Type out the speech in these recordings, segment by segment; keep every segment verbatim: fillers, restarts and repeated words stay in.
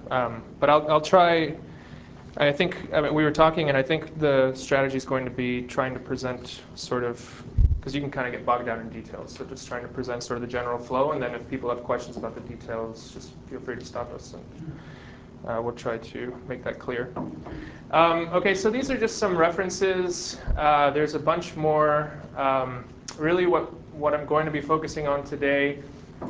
Um, but I'll, I'll try, I think, I mean, we were talking, and I think the strategy is going to be trying to present sort of, because you can kind of get bogged down in details, so just trying to present sort of the general flow, and then if people have questions about the details, just feel free to stop us, and uh, we'll try to make that clear. Um, okay, so these are just some references. Uh, there's a bunch more. Um, really what, what I'm going to be focusing on today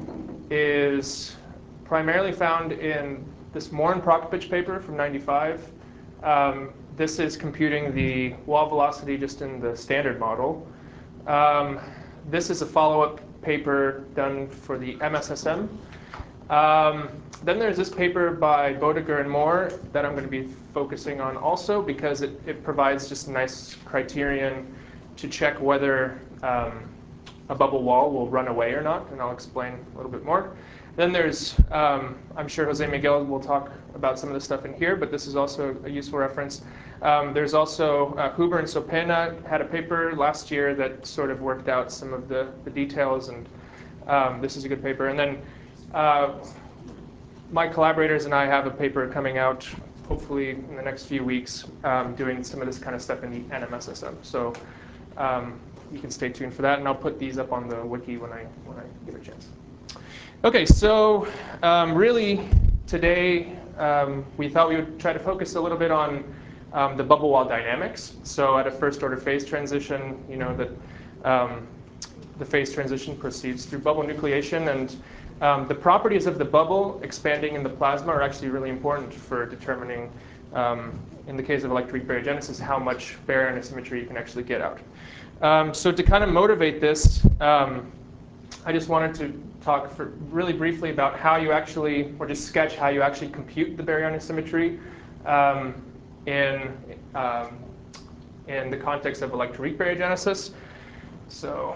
is primarily found in this Morin Prokopich paper from ninety-five. Um, this is computing the wall velocity just in the standard model. Um, this is a follow-up paper done for the M S S M. Um, then there's this paper by Bodeger and Moore that I'm going to be focusing on also because it, it provides just a nice criterion to check whether um, a bubble wall will run away or not, and I'll explain a little bit more. Then there's, um, I'm sure Jose Miguel will talk about some of the stuff in here, but this is also a useful reference. Um, there's also uh, Huber and Sopena had a paper last year that sort of worked out some of the, the details, and um, this is a good paper. And then uh, my collaborators and I have a paper coming out hopefully in the next few weeks um, doing some of this kind of stuff in the N M S S M. So um, you can stay tuned for that, and I'll put these up on the wiki when I, when I get a chance. Okay, so um, really today um, we thought we would try to focus a little bit on um, the bubble wall dynamics. So at a first order phase transition, you know that um, the phase transition proceeds through bubble nucleation, and um, the properties of the bubble expanding in the plasma are actually really important for determining, um, in the case of electroweak baryogenesis, how much baryon asymmetry you can actually get out. Um, so to kind of motivate this, um, I just wanted to talk for really briefly about how you actually, or just sketch how you actually compute the baryonic symmetry um, in, um, in the context of electroweak baryogenesis. So,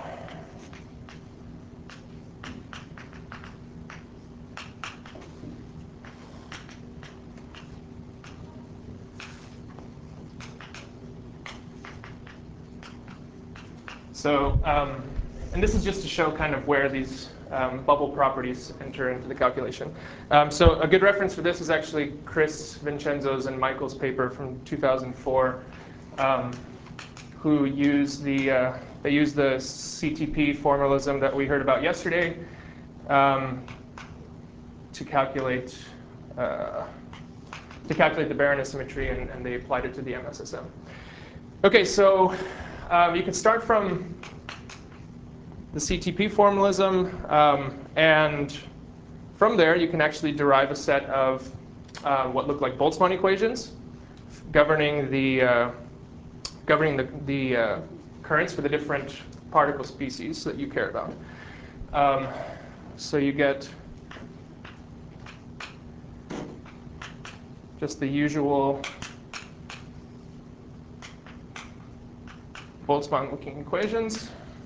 so um, and this is just to show kind of where these Um, bubble properties enter into the calculation. Um, so a good reference for this is actually Chris Vincenzo's and Michael's paper from two thousand four, um, who use the uh, they use the C T P formalism that we heard about yesterday um, to calculate uh, to calculate the baryon asymmetry, and, and they applied it to the M S S M. Okay, so um, you can start from the C T P formalism, um, and from there you can actually derive a set of uh, what look like Boltzmann equations governing the uh, governing the, the uh, currents for the different particle species that you care about. Um, so you get just the usual Boltzmann-looking equations.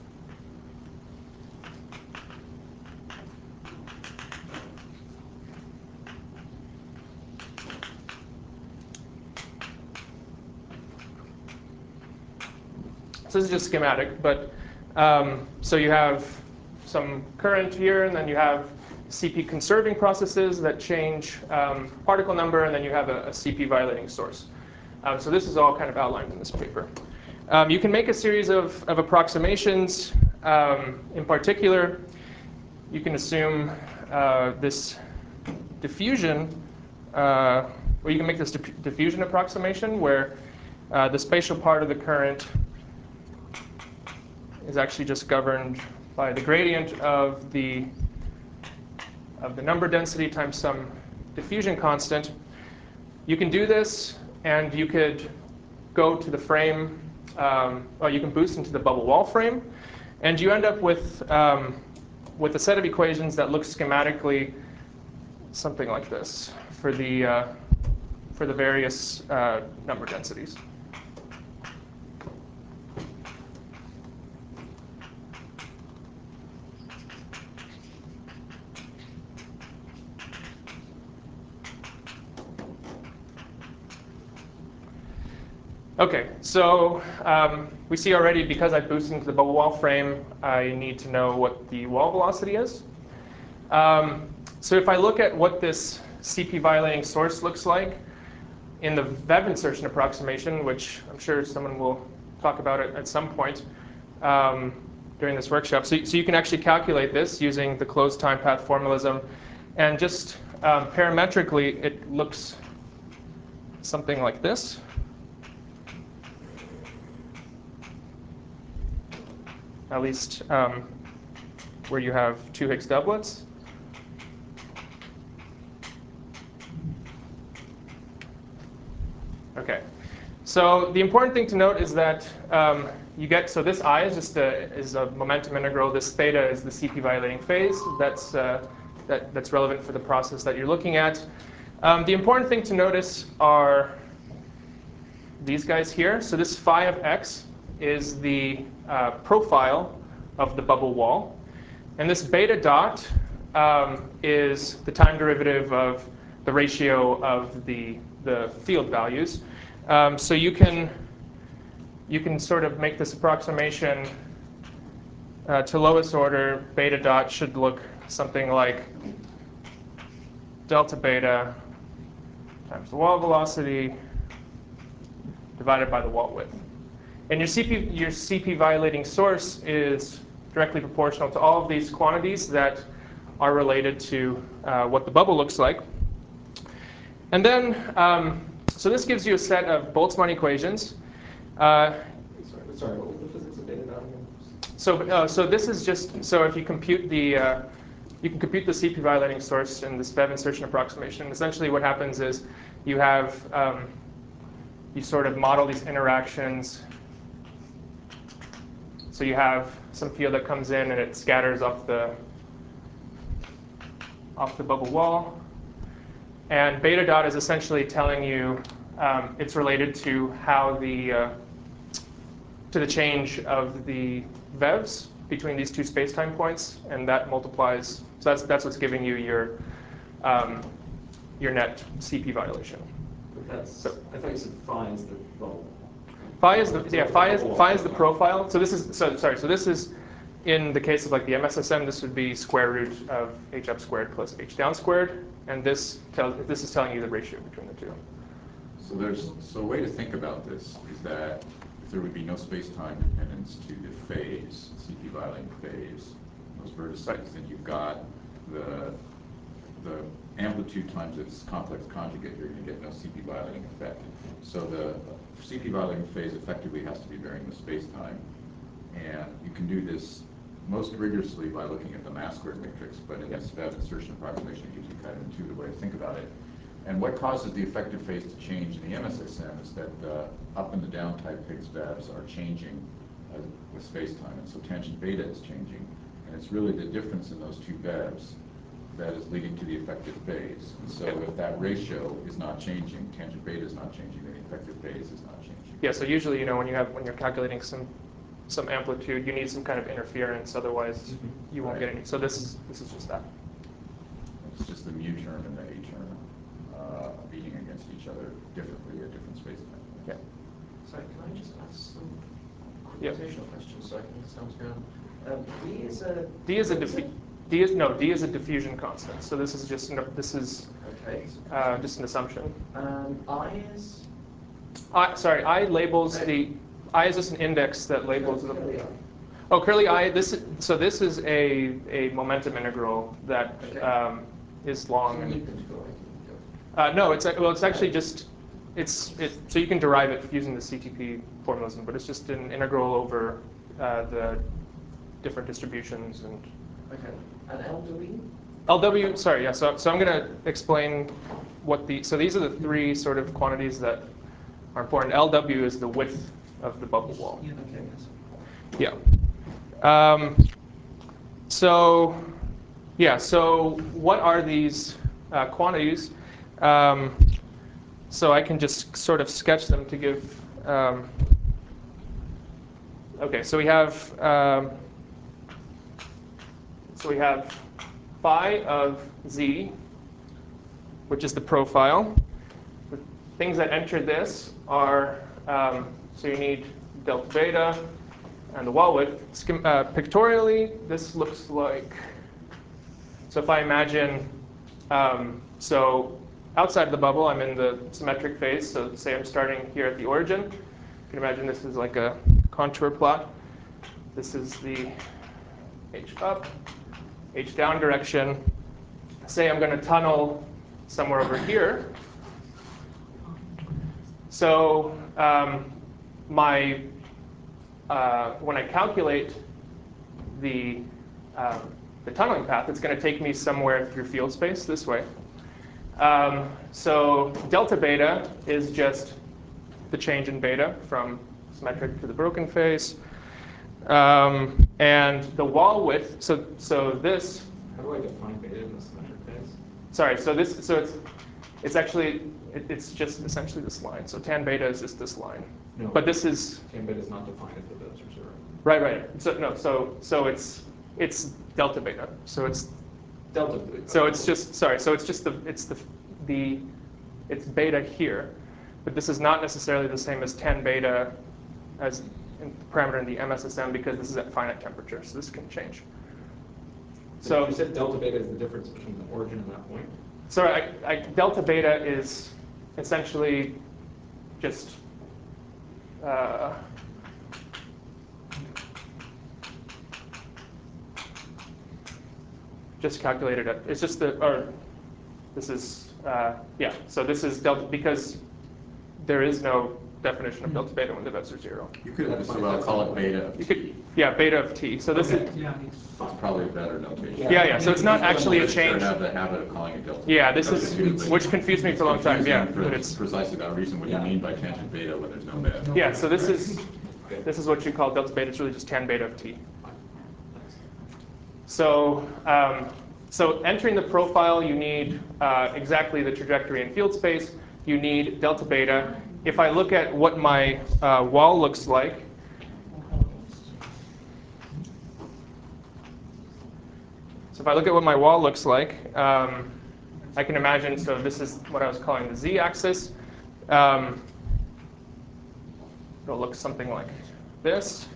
So this is just schematic, but um, so you have some current here, and then you have C P conserving processes that change um, particle number, and then you have a, a C P violating source. Um, so this is all kind of outlined in this paper. Um, you can make a series of, of approximations. Um, in particular, you can assume uh, this diffusion, uh, or you can make this diff diffusion approximation where uh, the spatial part of the current is actually just governed by the gradient of the of the number density times some diffusion constant. You can do this, and you could go to the frame, um, well, you can boost into the bubble wall frame, and you end up with um, with a set of equations that looks schematically something like this for the uh, for the various uh, number densities. Okay, so um, we see already, because I boosted into the bubble wall frame, I need to know what the wall velocity is. Um, so if I look at what this C P violating source looks like in the Vev insertion approximation, which I'm sure someone will talk about it at some point um, during this workshop. So, so you can actually calculate this using the closed time path formalism. And just um, parametrically, it looks something like this. At least um, where you have two Higgs doublets. Okay, so the important thing to note is that um, you get, so this I is just a, is a momentum integral. This theta is the C P violating phase. That's, uh, that, that's relevant for the process that you're looking at. Um, the important thing to notice are these guys here. So this phi of x is the uh, profile of the bubble wall. And this beta dot um, is the time derivative of the ratio of the the field values. Um, so you can you can sort of make this approximation uh, to lowest order. Beta dot should look something like delta beta times the wall velocity divided by the wall width. And your C P your C P violating source is directly proportional to all of these quantities that are related to uh, what the bubble looks like. And then, um, so this gives you a set of Boltzmann equations. Uh, sorry, sorry, what was the physics of beta dot again? So, uh, so this is just, so if you compute the, uh, you can compute the C P violating source in this Vev insertion approximation. Essentially what happens is you have, um, you sort of model these interactions. So you have some field that comes in and it scatters off the, off the bubble wall. And beta dot is essentially telling you um, it's related to how the uh, to the change of the Vevs between these two space-time points, and that multiplies. So that's that's what's giving you your um, your net C P violation. But that's, So, I thought you said phi is the bubble. Phi is the yeah phi is phi is the profile. So this is so sorry. So this is in the case of like the M S S M. This would be square root of h up squared plus h down squared. And this tells this is telling you the ratio between the two. So there's so a way to think about this is that if there would be no space-time dependence to the phase, C P violating phase, those vertices, right. then you've got the the amplitude times its complex conjugate. You're going to get no C P violating effect. So the C P violating phase effectively has to be varying the space-time, and you can do this most rigorously by looking at the mass squared matrix, but in this Vev insertion approximation, it gives you kind of an intuitive way to think about it. And what causes the effective phase to change in the M S S M is that the up and the down type Higgs Vevs are changing uh, with space-time, and so tangent beta is changing. And it's really the difference in those two Vevs that is leading to the effective phase. And so if that ratio is not changing, tangent beta is not changing, then the effective phase is not changing. Yeah, so usually, you know, when you have when you're calculating some some amplitude, you need some kind of interference, otherwise mm-hmm. you won't right. get any. So this is this is just that. It's just the mu term and the a term uh, beating against each other differently at different space times. Yeah. So can I just ask some yep. quotational questions so I can understand what's going on? Um, D is a D is a diffu D is no D is a diffusion constant. So this is just this is okay. uh, just an assumption. Um, I is I sorry I labels the I is just an index that labels no, the. Oh, curly I. This is, so this is a a momentum integral that okay. um, is long. So And, uh, no, it's well, it's actually just it's it. So you can derive it using the C T P formalism, but it's just an integral over uh, the different distributions and. Okay. And L W? L W. Sorry, yeah. So so I'm going to explain what the. So these are the three sort of quantities that are important. L W is the width of the bubble wall. Yeah. Okay. Yeah. Um, so, yeah, so what are these uh, quantities? Um, so I can just sort of sketch them to give, um, okay, so we have, um, so we have phi of z, which is the profile. The things that enter this are, um, so you need delta beta, and the wall width. Uh, pictorially, this looks like, so if I imagine, um, so outside of the bubble, I'm in the symmetric phase. So say I'm starting here at the origin. You can imagine this is like a contour plot. This is the h up, h down direction. Say I'm going to tunnel somewhere over here. So um, my uh, when I calculate the um, the tunneling path, it's going to take me somewhere through field space this way. Um, so delta beta is just the change in beta from symmetric to the broken phase. Um, and the wall width, so so this. How do I define beta in the symmetric phase? Sorry, so this, so it's it's actually it, it's just essentially this line. So tan beta is just this line. No, but this is tan beta is not defined if the betas are zero. right, right. So no, so so it's it's delta beta. So it's Delta beta. so it's just sorry. So it's just the it's the the it's beta here, but this is not necessarily the same as tan beta as in parameter in the M S S M because this is at finite temperature. So this can change. So So you said delta beta is the difference between the origin and that point? sorry, I, I, delta beta is essentially just uh, just calculated it. It's just the or this is uh, yeah. So this is delta because there is no definition of delta beta when the vets are zero. You could just as well call it beta of You t. could yeah beta of t. So this Okay. is Yeah. That's probably a better notation. yeah yeah. So it's not actually a change. I have the habit of calling it delta. Yeah, this That's is confusing. which confused me for a long time. Yeah, Confusing but for it's precisely that reason. What do you Yeah. mean by tangent beta when there's no beta? yeah. So this is this is what you call delta beta. It's really just tan beta of t. So, um, so entering the profile, you need uh, exactly the trajectory in field space. You need delta beta. If I look at what my uh, wall looks like, so if I look at what my wall looks like, um, I can imagine. So this is what I was calling the z-axis. Um, it'll look something like this.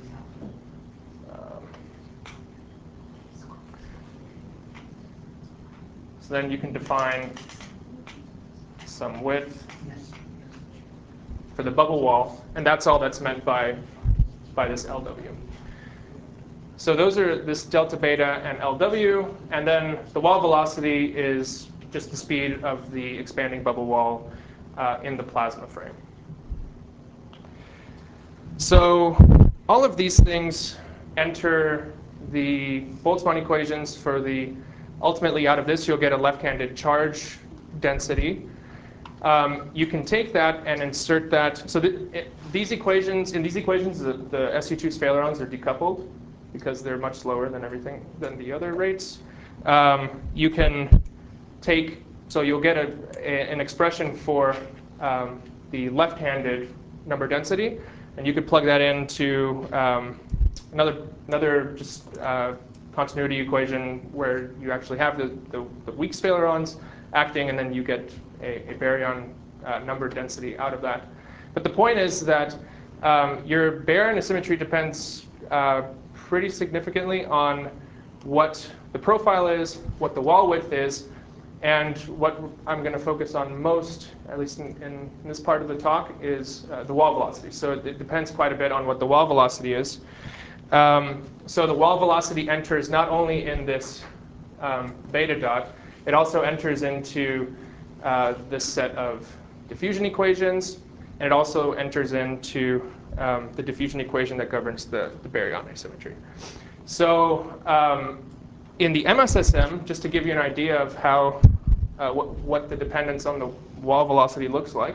So then you can define some width for the bubble wall, and that's all that's meant by, by this L W. So those are this delta beta and L W, and then the wall velocity is just the speed of the expanding bubble wall uh, in the plasma frame. So all of these things enter the Boltzmann equations for the, ultimately out of this you'll get a left-handed charge density. Um, you can take that and insert that. So th it, these equations, in these equations, the, the S U two ailerons are decoupled because they're much slower than everything, than the other rates. Um, you can take, so you'll get a, a, an expression for um, the left-handed number density, and you could plug that into um, another, another just uh, continuity equation where you actually have the, the, the weak ailerons acting, and then you get a, a baryon uh, number density out of that. But the point is that um, your baryon asymmetry depends uh, pretty significantly on what the profile is, what the wall width is, and what I'm going to focus on most, at least in, in this part of the talk, is uh, the wall velocity. So it, it depends quite a bit on what the wall velocity is. Um, so the wall velocity enters not only in this um, beta dot, it also enters into uh, this set of diffusion equations, and it also enters into um, the diffusion equation that governs the, the baryon asymmetry. So um, in the M S S M, just to give you an idea of how uh, what, what the dependence on the wall velocity looks like,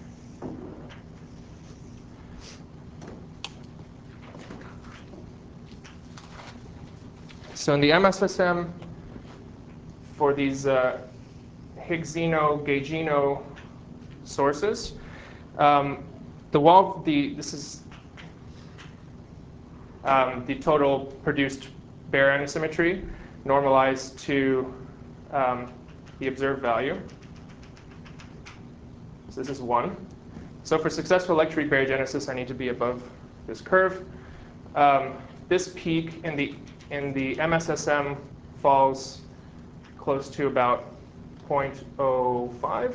so in the M S S M, for these uh, Higgsino, Gaugino sources, um, the wall, the this is um, the total produced baryon asymmetry normalized to um, the observed value. So this is one. So for successful electroweak baryogenesis, I need to be above this curve. Um, this peak in the in the M S S M falls close to about point zero five.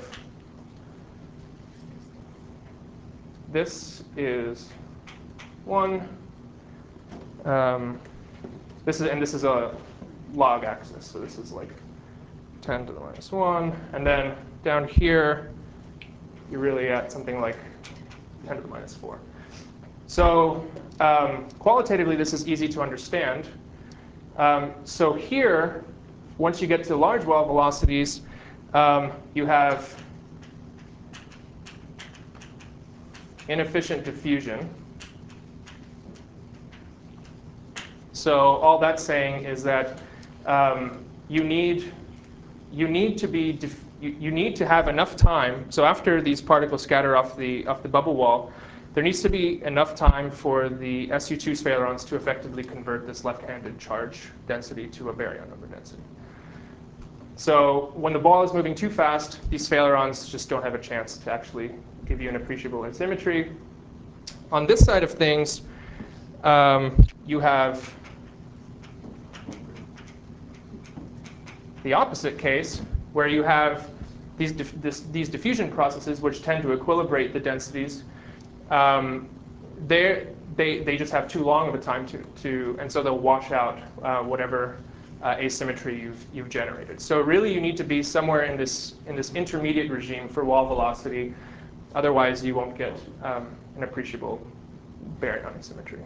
This is one. Um, this is and this is a log axis, so this is like ten to the minus one, and then down here you're really at something like ten to the minus four. So um, qualitatively, this is easy to understand. Um, so here, once you get to large wall velocities, um, you have inefficient diffusion. So all that's saying is that um, you need you need to be you, you need to have enough time. So after these particles scatter off the off the bubble wall, there needs to be enough time for the S U two sphalerons to effectively convert this left-handed charge density to a baryon number density. So when the ball is moving too fast, these sphalerons just don't have a chance to actually give you an appreciable asymmetry. On this side of things, um, you have the opposite case, where you have these, dif this, these diffusion processes which tend to equilibrate the densities. Um, they they just have too long of a time to, to and so they'll wash out uh, whatever uh, asymmetry you've, you've generated. So really you need to be somewhere in this, in this intermediate regime for wall velocity. Otherwise you won't get um, an appreciable baryon asymmetry.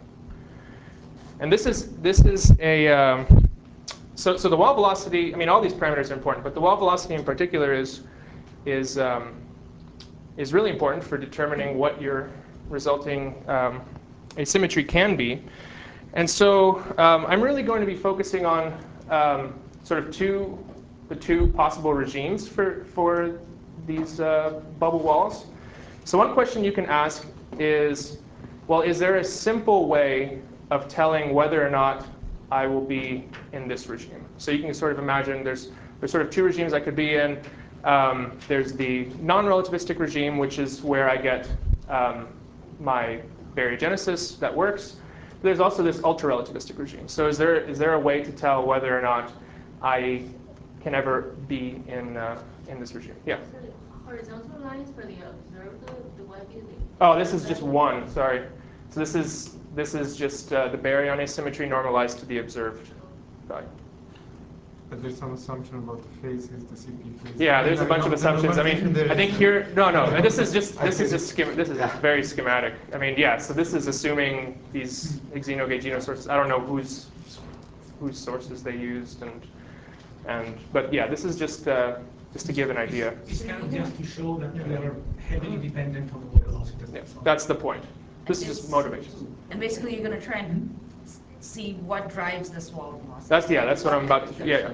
And this is, this is a, um, so, so the wall velocity, I mean all these parameters are important, but the wall velocity in particular is, is, um, is really important for determining what your resulting um, asymmetry can be. And so um, I'm really going to be focusing on um, sort of two, the two possible regimes for, for these uh, bubble walls. So one question you can ask is, well, is there a simple way of telling whether or not I will be in this regime? So you can sort of imagine there's, there's sort of two regimes I could be in. Um, there's the non-relativistic regime, which is where I get um, my baryogenesis that works. There's also this ultra-relativistic regime. So is there is there a way to tell whether or not I can ever be in uh, in this regime? Yeah. So the horizontal lines for the observed, the what is it? Oh, this is just one. Sorry. So this is this is just uh, the baryon asymmetry normalized to the observed value. But there's some assumption about the phases, the C P phases. Yeah, there's a bunch of assumptions. I mean, I think here, no, no, this is just this is just skim, this is just very schematic. I mean, yeah, so this is assuming these Xeno-Gaugino sources. I don't know whose whose sources they used, and and but yeah, this is just uh, just to give an idea. It's kind of just to show that we are heavily dependent on the wall velocity. Yeah, that's the point. This is just motivation. And basically, you're going to try and see what drives this wall velocity. That's yeah. That's what I'm about to. Yeah.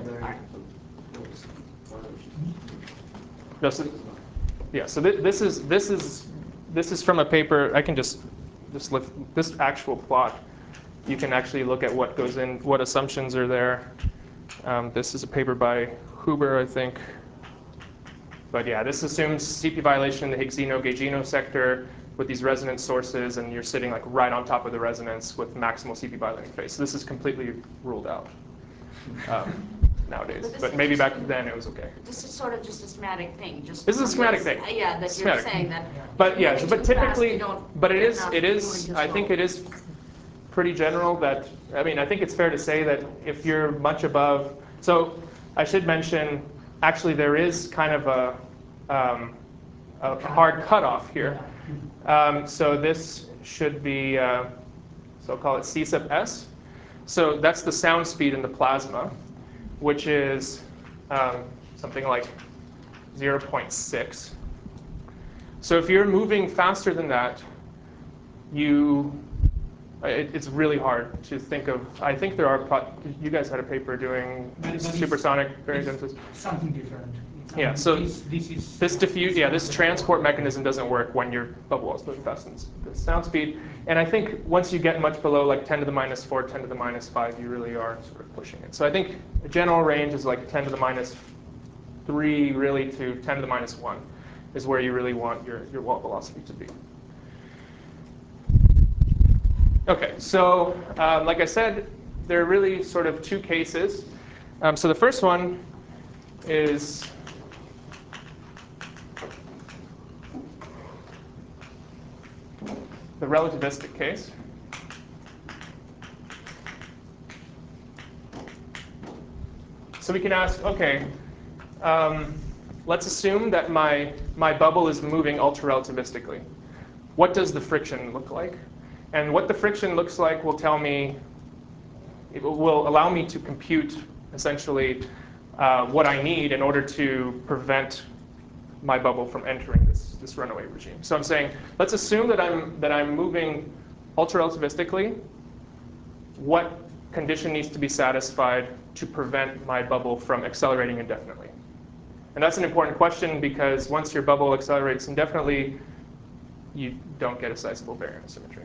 Just, yeah. So th this is this is this is from a paper. I can just just lift this actual plot. You can actually look at what goes in, what assumptions are there. Um, this is a paper by Huber, I think. But yeah, this assumes C P violation in the Xeno-Gaugino sector with these resonance sources, and you're sitting like right on top of the resonance with maximal C P violating phase. So this is completely ruled out um, nowadays. But, but maybe back then it was okay. This is sort of just a schematic thing. Just This is a schematic thing. Uh, yeah, that Schematic. you're saying that. But yeah, moving but too fast, typically, you don't but it get is, enough it moving is, too I think slow. it is pretty general that, I mean, I think it's fair to say that if you're much above, so I should mention, actually there is kind of a, um, a hard cutoff here. Um, so this should be, uh, so I'll call it C sub S. So that's the sound speed in the plasma, which is um, something like zero point six. So if you're moving faster than that, you, it, it's really hard to think of. I think there are, pro you guys had a paper doing But- but supersonic it's- variances. it's Something different. It's Yeah, something- so this, this is This diffuse, yeah, this transport mechanism doesn't work when your bubble wall is moving fast than the sound speed. And I think once you get much below like ten to the minus four, ten to the minus five, you really are sort of pushing it. So I think the general range is like ten to the minus three, really, to ten to the minus one is where you really want your, your wall velocity to be. Okay, so um, like I said, there are really sort of two cases. Um, so the first one is the relativistic case. So we can ask, okay, um, let's assume that my, my bubble is moving ultra-relativistically. What does the friction look like? And what the friction looks like will tell me, it will allow me to compute essentially uh, what I need in order to prevent my bubble from entering this, this runaway regime. So I'm saying, let's assume that I'm, that I'm moving ultra-relativistically. What condition needs to be satisfied to prevent my bubble from accelerating indefinitely? And that's an important question because once your bubble accelerates indefinitely, you don't get a sizable baryon symmetry.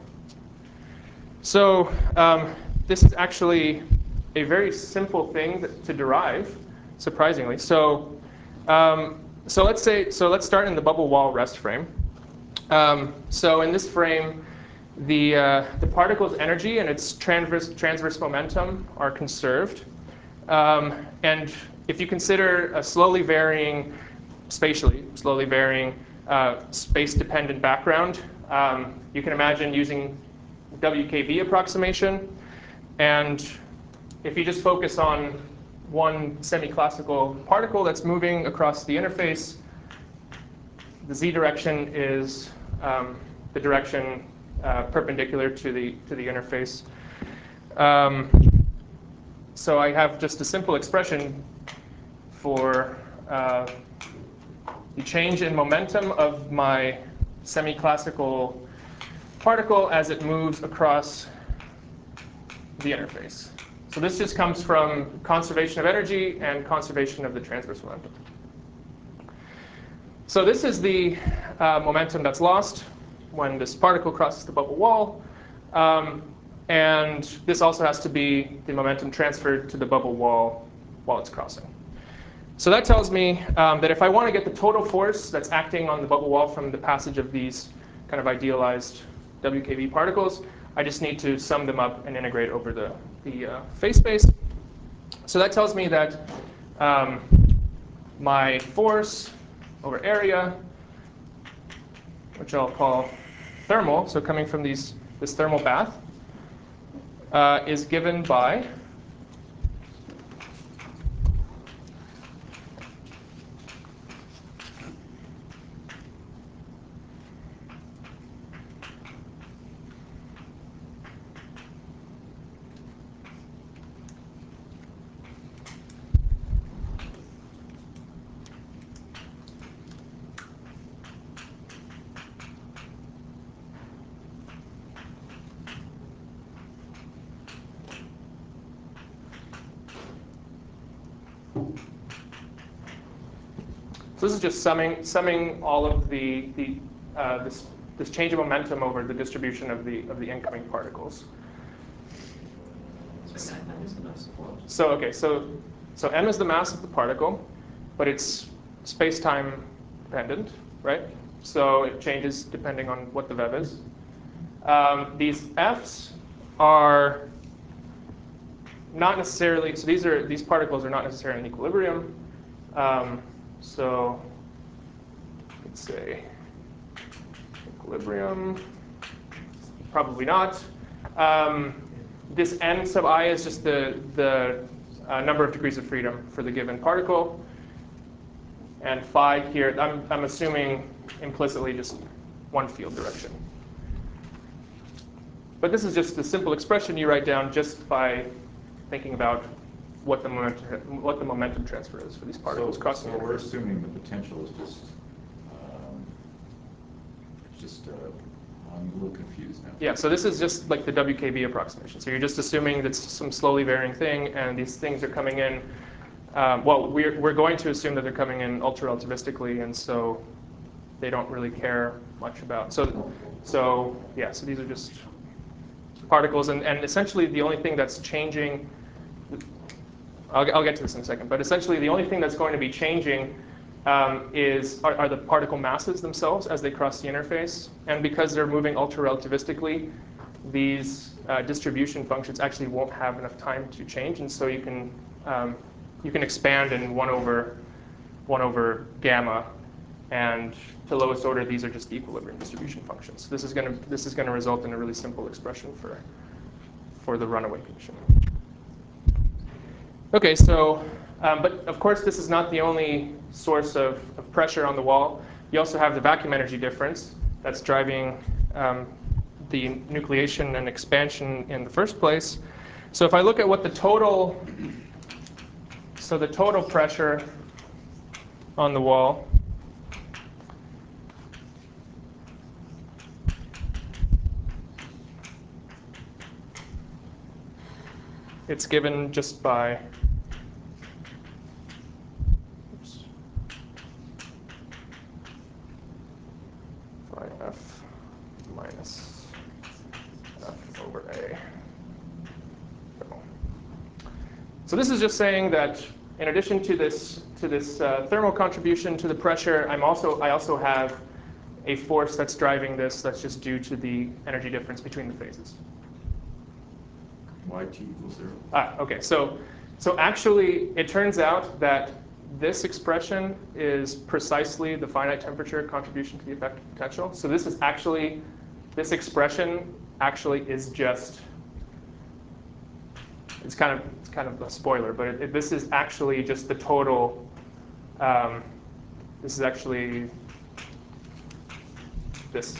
So um, this is actually a very simple thing that, to derive, surprisingly. So, um, so let's say, so let's start in the bubble wall rest frame. Um, so in this frame, the uh, the particle's energy and its transverse transverse momentum are conserved. Um, and if you consider a slowly varying, spatially slowly varying uh, space-dependent background, um, you can imagine using W K B approximation. And if you just focus on one semi-classical particle that's moving across the interface, the z direction is um, the direction uh, perpendicular to the to the interface. Um, so I have just a simple expression for uh, the change in momentum of my semi-classical particle as it moves across the interface. So this just comes from conservation of energy and conservation of the transverse momentum. So this is the uh, momentum that's lost when this particle crosses the bubble wall. Um, and this also has to be the momentum transferred to the bubble wall while it's crossing. So that tells me um, that if I want to get the total force that's acting on the bubble wall from the passage of these kind of idealized W K B particles, I just need to sum them up and integrate over the, the uh, phase space. So that tells me that um, my force over area, which I'll call thermal, so coming from these, this thermal bath, uh, is given by So this is just summing summing all of the the uh, this this change of momentum over the distribution of the of the incoming particles. So that is the mass of what? So okay, so so m is the mass of the particle, but it's space-time dependent, right? So it changes depending on what the V E V is. Um, these f's are not necessarily, so these are these particles are not necessarily in equilibrium. Um, so let's say equilibrium, probably not. Um, this n sub I is just the, the uh, number of degrees of freedom for the given particle. And phi here, I'm, I'm assuming implicitly just one field direction. But this is just a simple expression you write down just by thinking about what the momentum, what the momentum transfer is for these particles So, crossing so the we're interface. assuming the potential is just, um, it's just, uh, I'm a little confused now. Yeah, so this is just like the W K B approximation. So you're just assuming that's some slowly varying thing, and these things are coming in. Um, well, we're we're going to assume that they're coming in ultra-relativistically, and so they don't really care much about. So, so yeah, so these are just particles, and, and essentially the only thing that's changing. I'll, I'll get to this in a second, but essentially the only thing that's going to be changing um, is are, are the particle masses themselves as they cross the interface. And because they're moving ultra-relativistically, these uh, distribution functions actually won't have enough time to change, and so you can um, you can expand in one over one over gamma And to lowest order, these are just equilibrium distribution functions. This is going to this is going to result in a really simple expression for for the runaway condition. Okay, so um, but of course this is not the only source of, of pressure on the wall. You also have the vacuum energy difference that's driving um, the nucleation and expansion in the first place. So if I look at what the total, so the total pressure on the wall it's given just by oops, by F minus F over A. So this is just saying that in addition to this to this uh, thermal contribution to the pressure, I'm also I also have a force that's driving this that's just due to the energy difference between the phases. Y T equals zero. Ah, okay. So, so actually, it turns out that this expression is precisely the finite temperature contribution to the effective potential. So this is actually, this expression actually is just, it's kind of, it's kind of a spoiler, but it, it, this is actually just the total, um, this is actually this.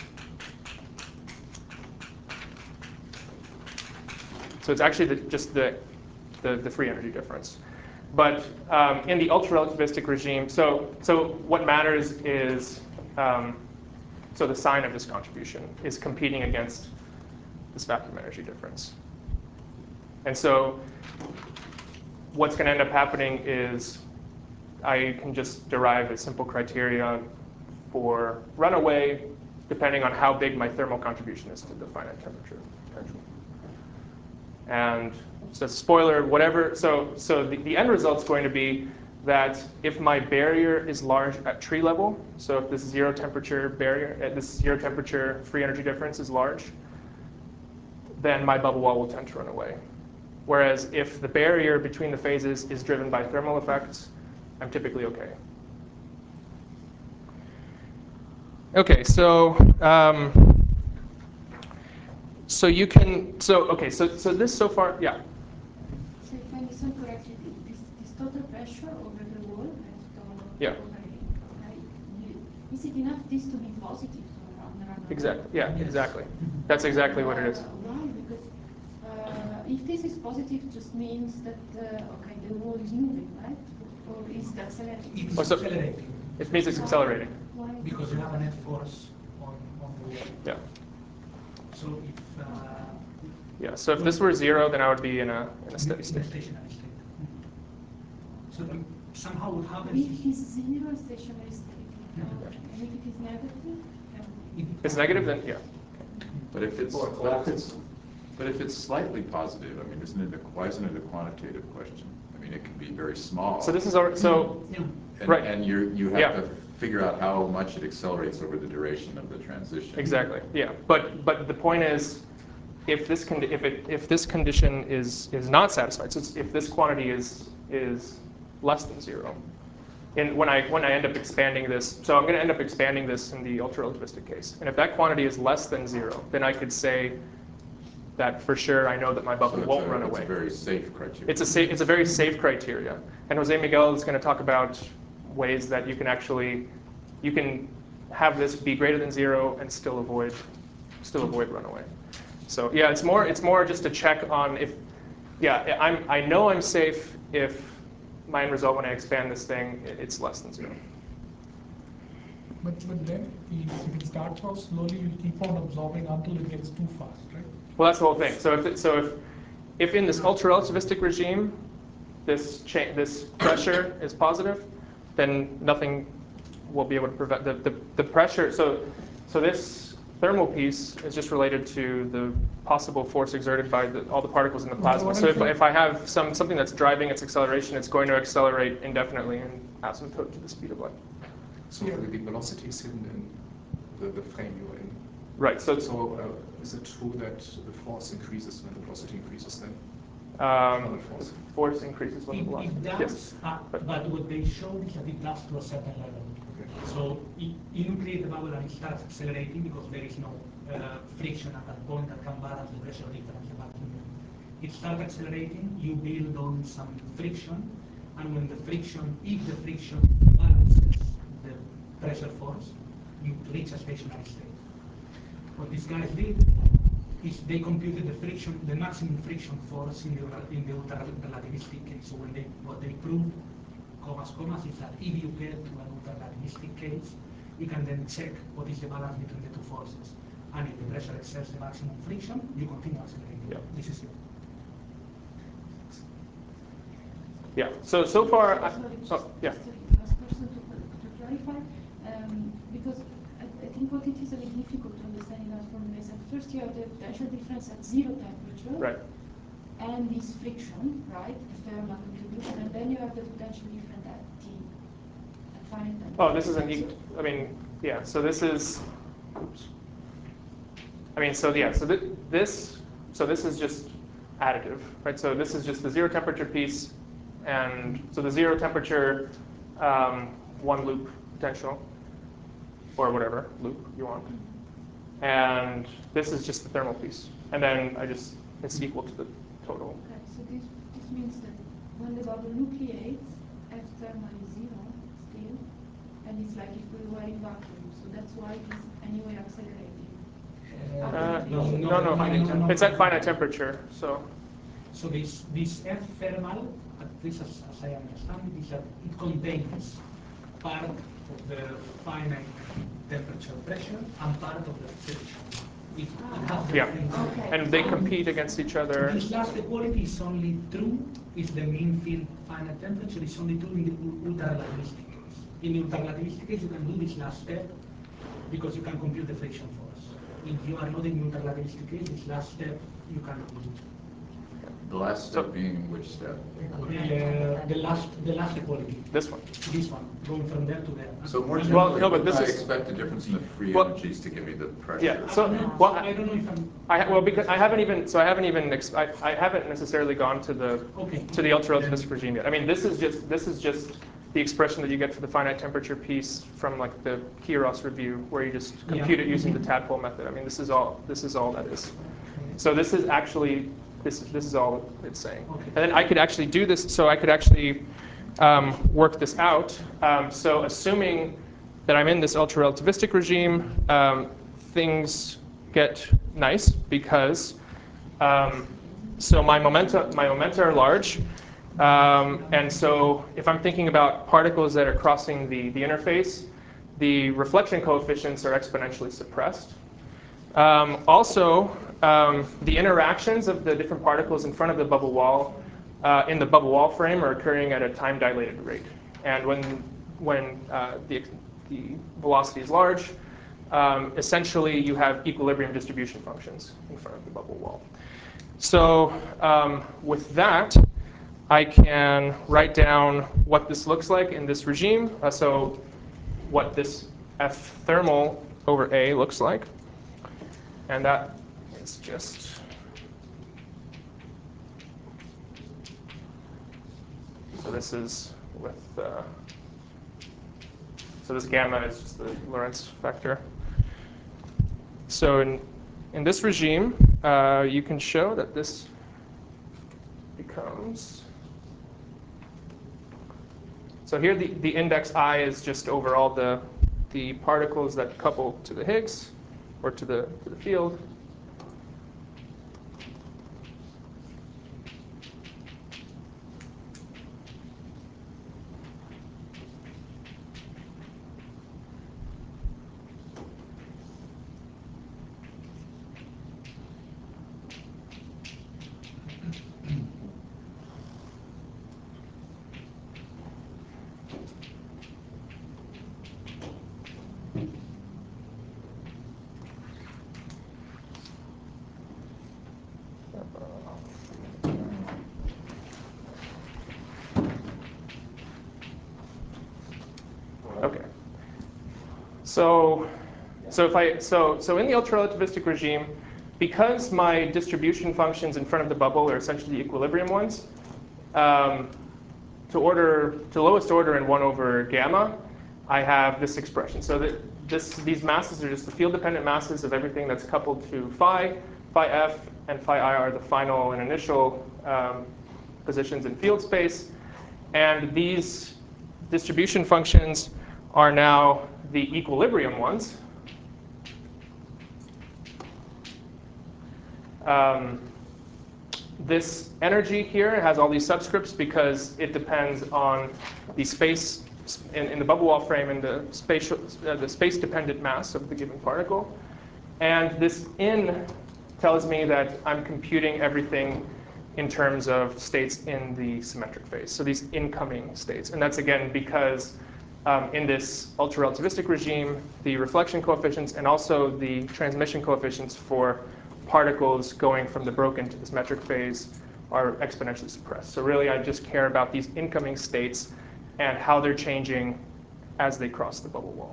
So it's actually the, just the, the, the free energy difference. But um, in the ultra-relativistic regime, so, so what matters is, um, so the sign of this contribution is competing against this vacuum energy difference. And so what's going to end up happening is I can just derive a simple criteria for runaway depending on how big my thermal contribution is to the finite temperature potential. And so spoiler, whatever, so, so the, the end result is going to be that if my barrier is large at tree level, so if this zero temperature barrier, uh, this zero temperature free energy difference is large, then my bubble wall will tend to run away. Whereas if the barrier between the phases is driven by thermal effects, I'm typically okay. Okay, so um, so you can, so okay, so so this so far, yeah. So if I listen correctly, this, this total pressure over the wall has to Yeah. over a, right? You- Is it enough this to be positive? So on the runaway? Exactly. Yeah. Yes. Exactly. That's exactly what it is. Uh, Why? Because uh, if this is positive, it just means that uh, okay, the wall is moving, right? Or is it accelerating? It's Oh, so- accelerating It means it's accelerating. Why? because you have a net force on, on the wall. Yeah. So if uh, Yeah. So if this were zero, then I would be in a in a steady in a state. stationary state. So you somehow what happens If is it's zero stationary state, Yeah. okay. And if it is negative, then if If it's negative, then yeah. But if it's, Or but if it's, but if it's slightly positive, I mean, isn't it a, why isn't it a quantitative question? I mean, it can be very small. So this is our so yeah. And, right. and you you have Yeah. to figure out how much it accelerates over the duration of the transition. exactly. Yeah. But but the point is, if this con if it if this condition is is not satisfied, so it's, if this quantity is is less than zero, and when I when I end up expanding this, so I'm going to end up expanding this in the ultra-relativistic case, and if that quantity is less than zero, then I could say that for sure I know that my bubble So it's won't a- run it's away. a very safe criteria. It's a safe, it's a very safe criteria, and Jose Miguel is going to talk about ways that you can actually you can have this be greater than zero and still avoid still avoid runaway. So yeah, it's more it's more just a check on if yeah I'm I know I'm safe if my end result when I expand this thing it's less than zero. But, but then, if it starts off slowly, you'll keep on absorbing until it gets too fast, right? Well, that's the whole thing. So if it, so if if in this ultra-relativistic regime, this cha this pressure is positive, then nothing will be able to prevent the, the, the pressure. So so this thermal piece is just related to the possible force exerted by the, all the particles in the plasma. So if, if I have some something that's driving its acceleration, it's going to accelerate indefinitely in asymptote to the speed of light. So the, the velocity is hidden in the, the frame you're in. Right. So, So uh, is it true that the force increases when the velocity increases then? um, the force. force increases when the It, velocity. it does, Yes. uh, but what they showed is that it does to a certain level. Okay. So you you create the bubble and it starts accelerating because there is no uh, friction at that point that can balance the pressure difference. The vacuum. It starts accelerating, you build on some friction, and when the friction, if the friction balances the pressure force, you reach a stationary state. What these guys did is they computed the friction, the maximum friction force in the, in the ultra-relativistic case. So when they, what they proved, commas, commas, is that if you get to an ultra-relativistic case, you can then check what is the balance between the two forces. And if the pressure exceeds the maximum friction, you continue accelerating. Yeah. This is it. Yeah. So so far, I, Sorry, just, oh, yeah. just a last question to, to clarify, um, because I, I think what it is a bit difficult to understand in that formula is that first you have the potential difference at zero temperature, Right. and this friction, right, the thermal contribution, and then you have the potential difference at T, at finite temperature. Oh, this is an. E I mean, yeah. So this is. Oops. I mean, so yeah. So th this. So this is just additive, right? So this is just the zero temperature piece. And so the zero temperature, um, one loop potential, or whatever loop you want. And this is just the thermal piece. And then I just, it's equal to the total. Okay, so this, this means that when the bubble nucleates, F thermal is zero still, and it's like if we were in vacuum. So that's why it is anyway accelerating. Uh, No, no, no, no, no, no, it's no. at finite temperature, so. So this, this F thermal, at least as, as I understand it, is that it contains part of the finite temperature pressure and part of the friction. It, it has the Yeah, things. Okay. and they compete against each other. This last equality is only true if the mean field finite temperature is only true in the ultra-relativistic case. In the ultra-relativistic case, you can do this last step because you can compute the friction force. If you are not in the ultra-relativistic case, this last step you cannot do. The last step being which step? The, uh, the last, the last equality. This one. This one, going from there to there. So more And- generally, no, but wouldn't this I is- expect the difference in the free Well- energies to give me the pressure? Yeah, so, I'm not- well, I don't know if I'm. I, well, because I haven't even, so I haven't even, ex I, I haven't necessarily gone to the, Okay. to the ultra-relativistic regime yet. I mean, this is just, this is just the expression that you get for the finite temperature piece from like the Kiros review, where you just compute Yeah. it using the tadpole method. I mean, this is all, this is all that is. So this is actually, this is, this is all it's saying. Okay. And then I could actually do this, so I could actually um, work this out. Um, so assuming that I'm in this ultra-relativistic regime, um, things get nice because um, so my momenta, my momenta are large. Um, and so if I'm thinking about particles that are crossing the, the interface, the reflection coefficients are exponentially suppressed. Um, also, um, the interactions of the different particles in front of the bubble wall uh, in the bubble wall frame are occurring at a time-dilated rate. And when, when uh, the, the velocity is large, um, essentially you have equilibrium distribution functions in front of the bubble wall. So um, with that, I can write down what this looks like in this regime. Uh, so what this F thermal over A looks like. And that is just so this is with uh, so this gamma is just the Lorentz vector. So in in this regime, uh, you can show that this becomes. So here the, the index I is just over all the the particles that couple to the Higgs or to the to the field. Okay. So, so if I so so in the ultrarelativistic regime, because my distribution functions in front of the bubble are essentially equilibrium ones, um, to order to lowest order in one over gamma, I have this expression. So that this, these masses are just the field-dependent masses of everything that's coupled to phi. Phi f and phi I are the final and initial um, positions in field space. And these distribution functions are now the equilibrium ones. Um, this energy here has all these subscripts because it depends on the space in, in the bubble wall frame and the spatial, uh, the space-dependent mass of the given particle. And this in tells me that I'm computing everything in terms of states in the symmetric phase. So these incoming states. And that's, again, because um, in this ultra-relativistic regime, the reflection coefficients and also the transmission coefficients for particles going from the broken to the symmetric phase are exponentially suppressed. So really, I just care about these incoming states and how they're changing as they cross the bubble wall.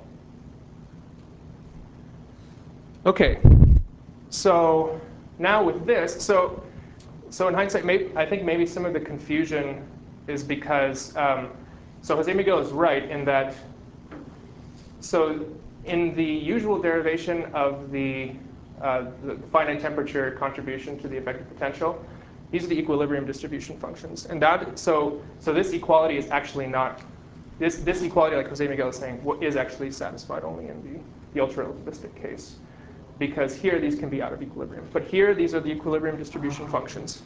Okay, so now with this, so so in hindsight, maybe, I think maybe some of the confusion is because, um, so Jose Miguel is right in that, so in the usual derivation of the, uh, the finite temperature contribution to the effective potential, these are the equilibrium distribution functions. And that, so, so this equality is actually not, this, this equality, like Jose Miguel is saying, is actually satisfied only in the, the ultra-relativistic case. Because here, these can be out of equilibrium. But here, these are the equilibrium distribution functions.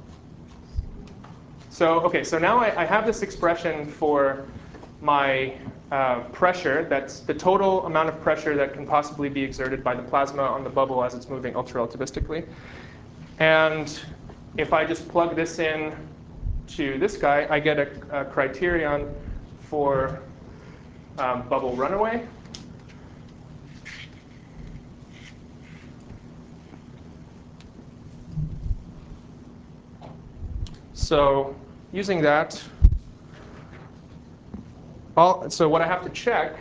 So, okay, so now I, I have this expression for my uh, pressure. That's the total amount of pressure that can possibly be exerted by the plasma on the bubble as it's moving ultra-relativistically. And if I just plug this in to this guy, I get a, a criterion for um, bubble runaway. So using that, all, so what I have to check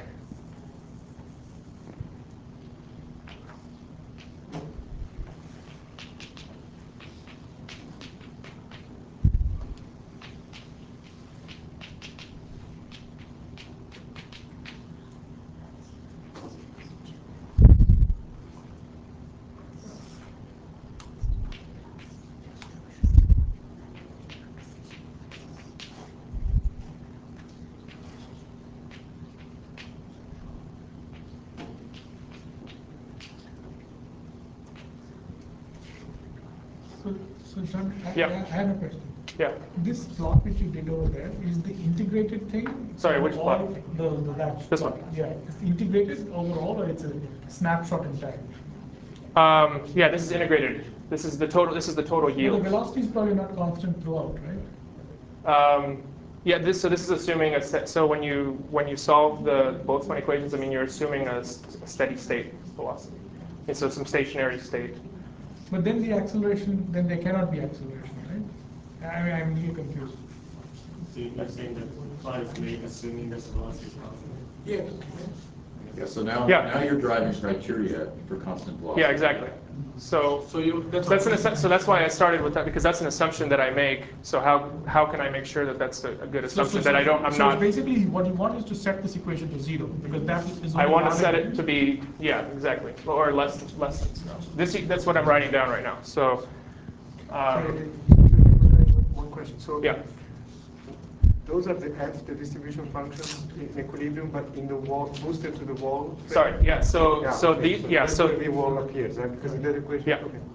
So, so John, I, Yeah. I have a question. Yeah. This plot which you did over there is the integrated thing? Sorry, which plot? Or The, the, that This plot? one. Yeah, it's integrated overall, or it's a snapshot in time? Um, yeah, this is integrated. This is the total. This is the total But yield. the velocity is probably not constant throughout, right? Um, yeah. This so this is assuming a set. So when you when you solve the Boltzmann equations, I mean you're assuming a, a steady state velocity. And so some stationary state. But then the acceleration, then there cannot be acceleration, right? I mean, I'm a little confused. So you're saying that the plot is made assuming that the velocity is constant? Yeah. Yeah, so now, Yeah. now you're driving criteria for constant velocity. Yeah, exactly. So So you, that's, that's an assu- so that's why I started with that, because that's an assumption that I make. So how how can I make sure that that's a, a good So- assumption so- that I don't I'm so not basically what you want is to set this equation to zero, because that is I only want to valid set if- it to be, yeah, exactly, or less less than zero. This that's what I'm writing down right now. So, um, One question. So yeah, those are the F, the distribution functions in equilibrium, but in the wall, boosted to the wall. sorry, yeah. So Yeah, so okay, the yeah that's so where the wall appears, right? Because in that equation. Yeah. Okay.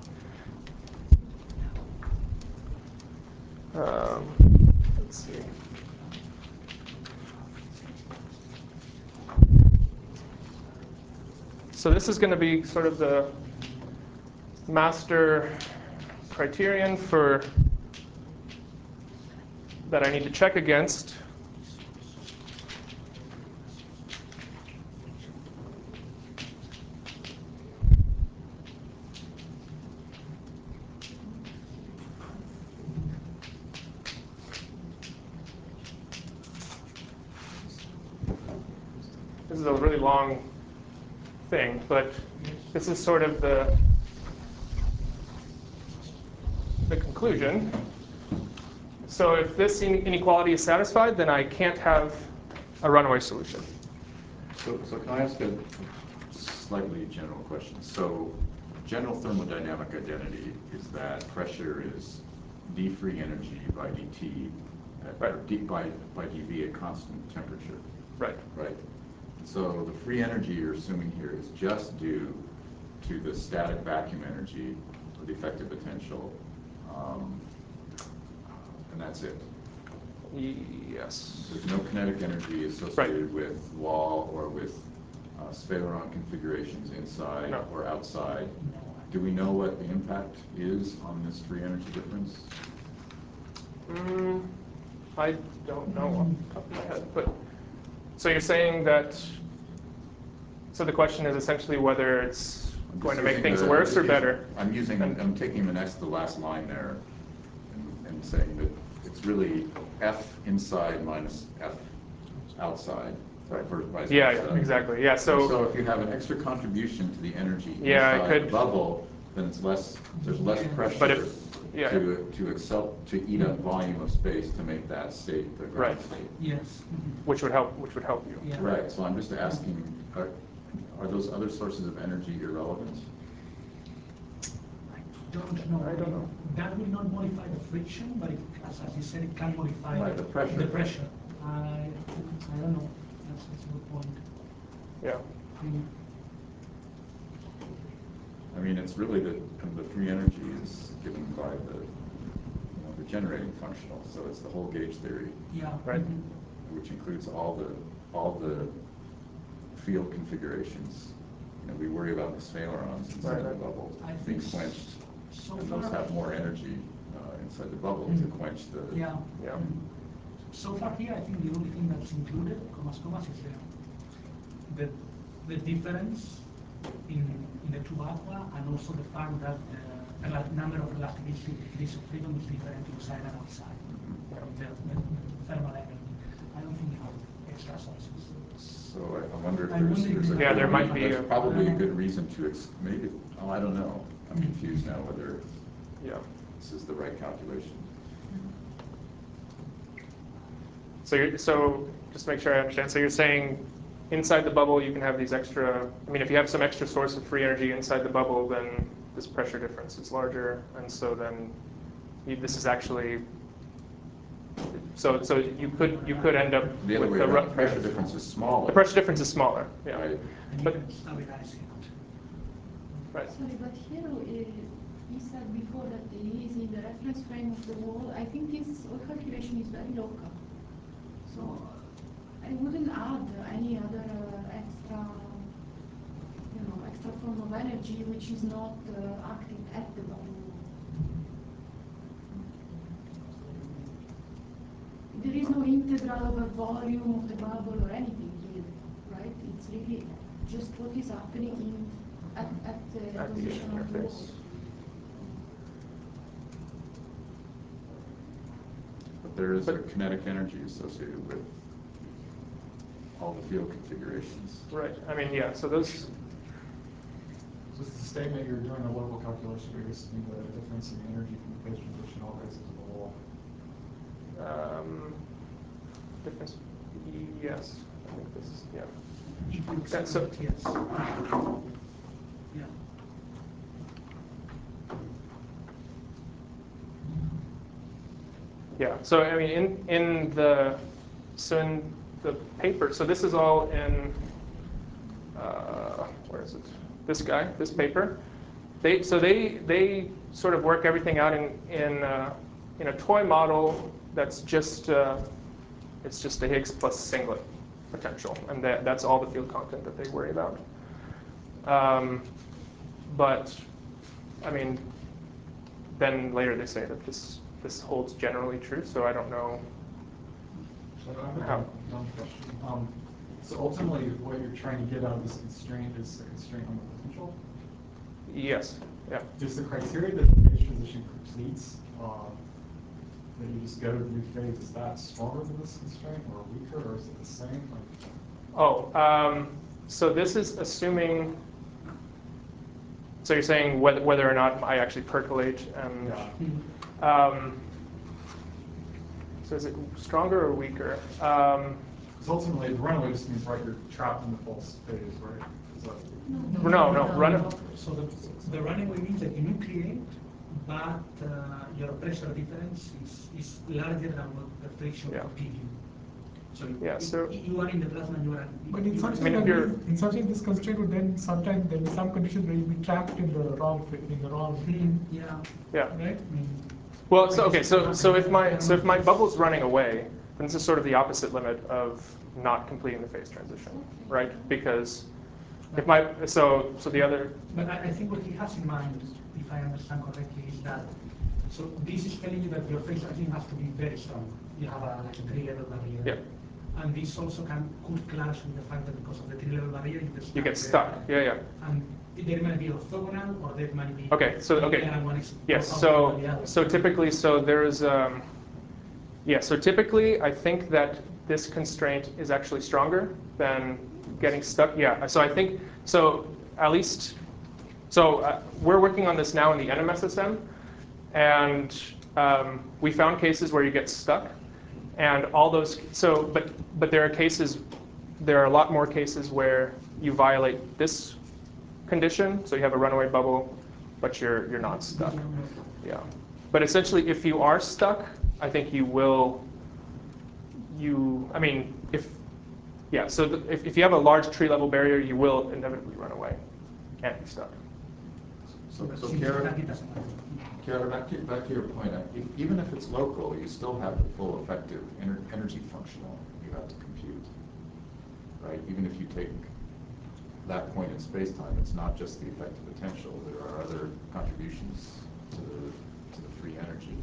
um, let's see. So this is going to be sort of the master criterion for that I need to check against. This is a really long thing, but this is sort of the the conclusion. So if this inequality is satisfied, then I can't have a runaway solution. So, so can I ask a slightly general question? So, general thermodynamic identity is that pressure is d free energy by dt, at, Right. or d by by dV at constant temperature. Right. Right. So the free energy you're assuming here is just due to the static vacuum energy, or the effective potential, um, and that's it. Yes. There's no kinetic energy associated right. with wall or with uh, sphaleron configurations inside no. or outside. Do we know what the impact is on this free energy difference? Mm, I don't know off the top of my head, but so you're saying that. So the question is essentially whether it's going to make things the, worse or using, better. I'm using. I'm taking the next, the last line there, and, and saying that it's really F inside minus F outside. Right. For vice yeah, versa. yeah, exactly. Yeah. So. So if you have an extra contribution to the energy yeah, inside I could, the bubble, then it's less. There's less pressure but if, yeah. to to excel to eat up volume of space to make that state the ground right. state. Yes. Which would help. Which would help you. Yeah. Right. So I'm just asking. Are, are those other sources of energy irrelevant? I don't know. I don't know. That will not modify the friction, but it, as, as you said, it can modify right, the pressure. The pressure. I, I don't know. That's, that's a good point. Yeah. Mm. I mean, it's really the the free energy is given by the you know, the generating functional. So it's the whole gauge theory. Yeah. Right. Mm-hmm. Which includes all the all the field configurations. You know, we worry about the sphalerons inside right. the bubble I being think quenched, so and far those have more energy uh, inside the bubble mm. to quench the. Yeah. Yeah. Mm. So far here, I think the only thing that's included, commas commas, is the the, the difference in in the two aqua, and also the fact that the uh, number of elasticity degrees of freedom is different inside and outside from the, the thermal energy. I don't think you have extra sources. So I, I wonder if I there's, wonder there's if a yeah, good there might reason- be there's a- probably a good reason to ex maybe. Oh, I don't know. I'm Mm. confused now whether Yeah. this is the right calculation. So you're, so just to make sure I understand. So you're saying inside the bubble you can have these extra. I mean, if you have some extra source of free energy inside the bubble, then this pressure difference is larger, and so then you, this is actually. So so you could you could end up The other with way the around, the pressure difference is smaller. The pressure difference is smaller. Yeah. Right. And But you can stabilize it. right. Sorry, but here uh, he said before that he is in the reference frame of the wall. I think his whole calculation is very local. So I wouldn't add any other uh, extra, you know, extra form of energy which is not uh, acting at the bubble. There is no integral over volume of the bubble or anything here, right? It's really just what is happening in at, at the At the position of the wall. interface. But there is a But- kinetic energy associated with all the field configurations. Right. I mean, yeah. So those. So it's the statement you're doing a local calculation, but you're seeing the difference in energy from the phase transition all goes into the wall. Um, difference. Yes. I think this is yeah. Yeah, so- yes. Yeah. Yeah. So I mean, in in the so in the paper. So this is all in. Uh, where is it? This guy. This paper. They so they they sort of work everything out in in uh, in a toy model that's just uh, it's just a Higgs plus singlet potential, and that that's all the field content that they worry about. Um, but I mean, then later they say that this this holds generally true. So I don't know. So I have a How? dumb, dumb question. Um, so ultimately, what you're trying to get out of this constraint is a constraint on the potential. Yes. Yeah. Is the criteria that the phase transition completes, uh, that you just go to the new phase, is that stronger than this constraint, or weaker, or is it the same? Like, Oh, um, so this is assuming. So you're saying whether whether or not I actually percolate and. yeah. Um, so is it stronger or weaker? Um, Because ultimately, the runaway just means, right, you're trapped in the false phase, right? Is that- No, no, run. So the, the runaway means that you nucleate, but uh, your pressure difference is, is larger than what the friction Yeah. will give you. So, Yeah, if so- you are in the plasma, you are. But in you such are- a I mean, if way, you're- in such a this constraint would then sometimes there will be some conditions where you'll be trapped in the wrong fit, in the wrong, Mm, yeah. Yeah. right? I mean, Well, so okay, so so if my so if my bubble's running away, then this is sort of the opposite limit of not completing the phase transition, right? Because if my so so the other But I, I think what he has in mind, if I understand correctly, is that so this is telling you that your phase transition has to be very strong. You have a, like a three-level barrier. Yeah. And this also can could clash with the fact that because of the three-level barrier, you get stuck. you get there. stuck. Yeah, yeah. And there might be orthogonal, or there might be. Okay, so okay. Yeah, one is Yes, more so powerful than the other. so typically so there's um yeah, so typically I think that this constraint is actually stronger than getting stuck. Yeah. So I think so at least so uh, we're working on this now in the N M S S M, and um, we found cases where you get stuck, and all those so but but there are cases there are a lot more cases where you violate this condition, so you have a runaway bubble, but you're you're not stuck. Yeah. But essentially, if you are stuck, I think you will. You, I mean, if yeah, so the, if if you have a large tree level barrier, you will inevitably run away. You can't be stuck. So, so Kiara, Kiara, back to, back to your point, uh, if, even if it's local, you still have the full effective ener energy functional you have to compute, right? Even if you take that point in space-time, it's not just the effective potential. There are other contributions to the, to the free energy.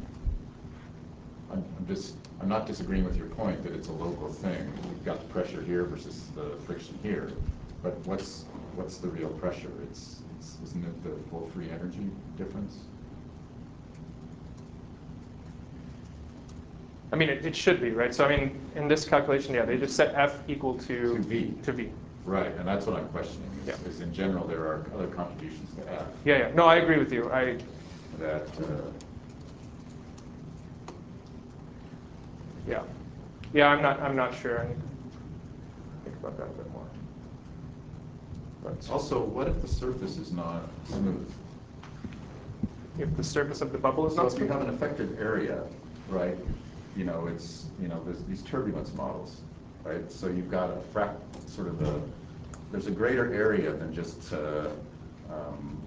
I'm, I'm just, I'm not disagreeing with your point that it's a local thing. You've got the pressure here versus the friction here, but what's, what's the real pressure? It's, it's isn't it the full free energy difference? I mean, it, it should be, right? So I mean, in this calculation, yeah, they just set F equal to, To V. To V. Right, and that's what I'm questioning, is, Yeah. is in general there are other contributions to F Yeah, yeah. No, I agree with you. I that, uh, yeah, yeah. I'm not. I'm not sure. I need to think about that a bit more. But also, what if the surface is not smooth? if the surface of the bubble is So not if you smooth, have an affected area, right, you know, it's, you know, there's these turbulence models, right? So you've got a frac, sort of a, there's a greater area than just, uh, um,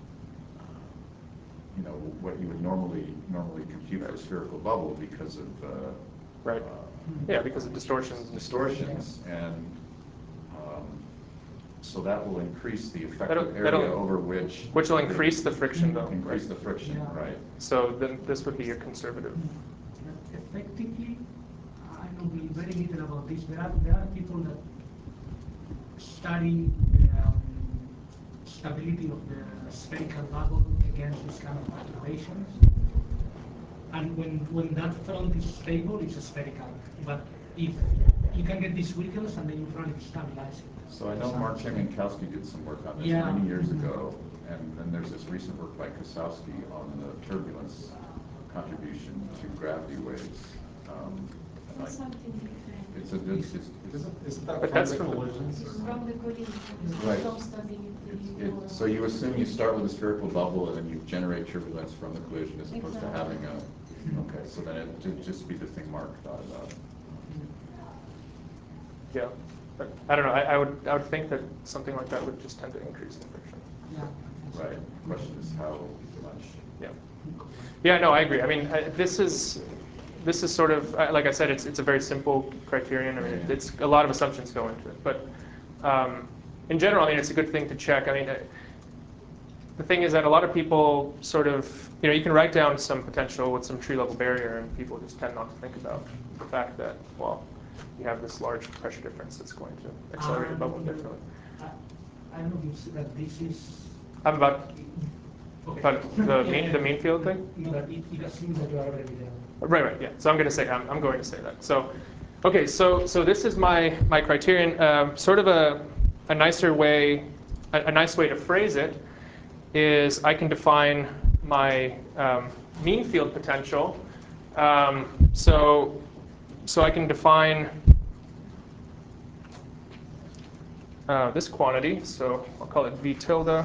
you know, what you would normally, normally compute for a spherical bubble because of, uh, right? uh, Yeah, because of distortions. distortions, and um, so that will increase the effective That'll- area that'll- over which. Which will increase the friction, though. Increase right? the friction, Yeah. right. So then this would be your conservative. Effectively, I know very little about this. There are there are people that study the um, stability of the spherical bubble against this kind of perturbations. And when when that front is stable, it's spherical. But if you can get these wiggles and then you finally stabilize it. So I know Mark Minkowski did some work on this Yeah. many years ago, and then there's this recent work by Kosowski on the turbulence contribution to gravity waves. Um, and That's I- something different. It's a, it's, it's, Isn't, isn't that But from that's the from the- collisions? It's from the collision, Right. from stability. It, or- so you assume you start with a spherical bubble and then you generate turbulence from the collision as opposed to Exactly. having a, okay, so then it would just be the thing Mark thought about. Yeah. But I don't know. I, I would. I would think that something like that would just tend to increase the friction. Yeah. Right, the question is how much. Yeah. Yeah. No, I agree. I mean, I, this is this is sort of uh, like I said. It's it's a very simple criterion. I mean, it, it's a lot of assumptions go into it, but um, in general, I mean, it's a good thing to check. I mean. Uh, The thing is that a lot of people sort of, you know, you can write down some potential with some tree level barrier, and people just tend not to think about the fact that, well, you have this large pressure difference that's going to accelerate the bubble indefinitely. I, I don't know if you see that this is. I'm about, Okay. about the, Yeah, mean, yeah. the mean field thing? No, that it, it assumes that you are already there. Right, right, yeah. So I'm going to say, I'm, I'm going to say that. So, okay, so so this is my my criterion. Um, sort of a a nicer way, a, a nice way to phrase it is I can define my um, mean field potential. Um, so so I can define uh, this quantity, so I'll call it V tilde.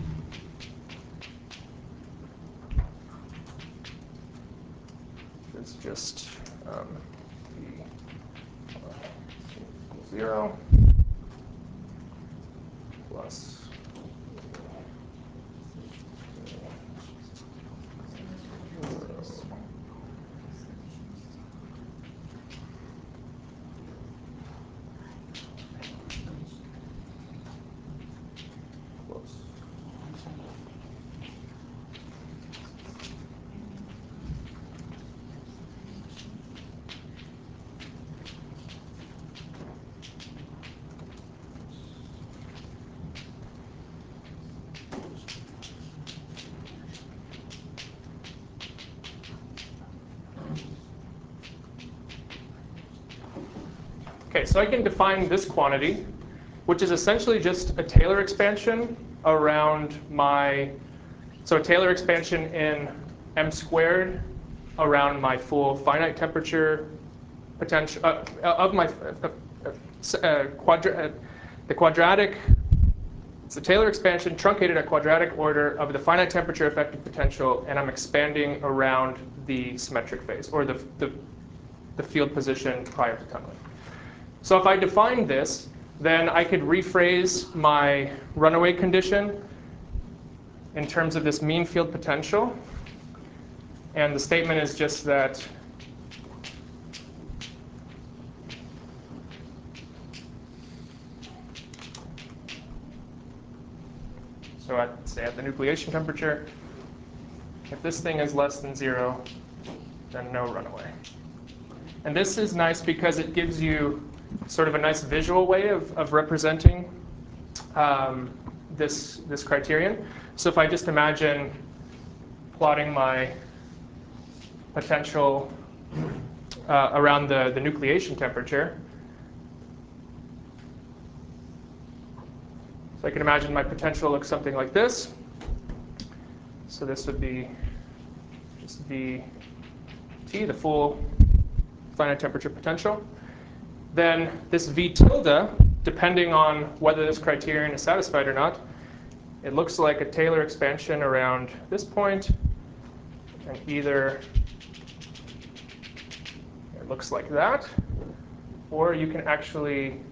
It's just um, V equals zero plus Okay, so I can define this quantity, which is essentially just a Taylor expansion around my, so a Taylor expansion in m squared around my full finite temperature potential, uh, of my, uh, uh, quadra uh, the quadratic, it's a Taylor expansion truncated at quadratic order of the finite temperature effective potential, and I'm expanding around the symmetric phase, or the, the, the field position prior to tunneling. So if I define this, then I could rephrase my runaway condition in terms of this mean field potential. And the statement is just that so at, say at the nucleation temperature, if this thing is less than zero, then no runaway. And this is nice because it gives you sort of a nice visual way of, of representing um, this, this criterion. So if I just imagine plotting my potential uh, around the, the nucleation temperature, so I can imagine my potential looks something like this. So this would be just V T, the full finite temperature potential. Then this V tilde, depending on whether this criterion is satisfied or not, it looks like a Taylor expansion around this point, and either it looks like that, or you can actually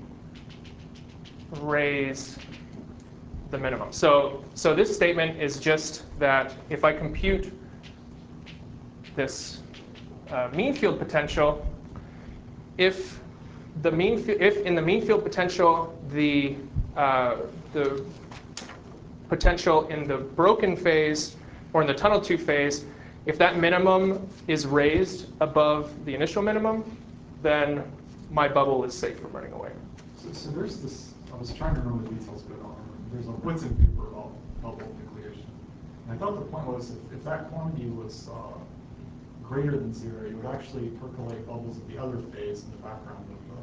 raise the minimum. So, so this statement is just that if I compute this uh, mean field potential, if the mean if in the mean field potential the uh, the potential in the broken phase or in the tunnel two phase, if that minimum is raised above the initial minimum, then my bubble is safe from running away. So, so there's this, I was trying to remember the details, but um, there's a Whitson paper about bubble nucleation. And I thought the point was if, if that quantity was uh, greater than zero, you would actually percolate bubbles at the other phase in the background of the...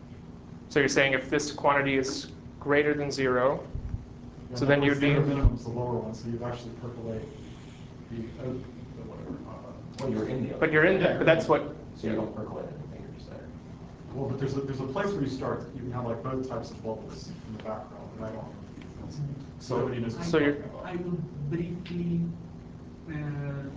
So you're saying if this quantity is greater than zero, yeah, so then you'd be... The minimum is the lower one, so you'd actually percolate the, uh, the whatever. Uh, Well, you're in the other. But you're in there, but that's what... So you don't percolate anything, you're just there. Well, but there's a, there's a place where you start. You can have like both types of bubbles in the background, and I don't know. So, nobody knows what so you're you're... talking about. I will briefly uh,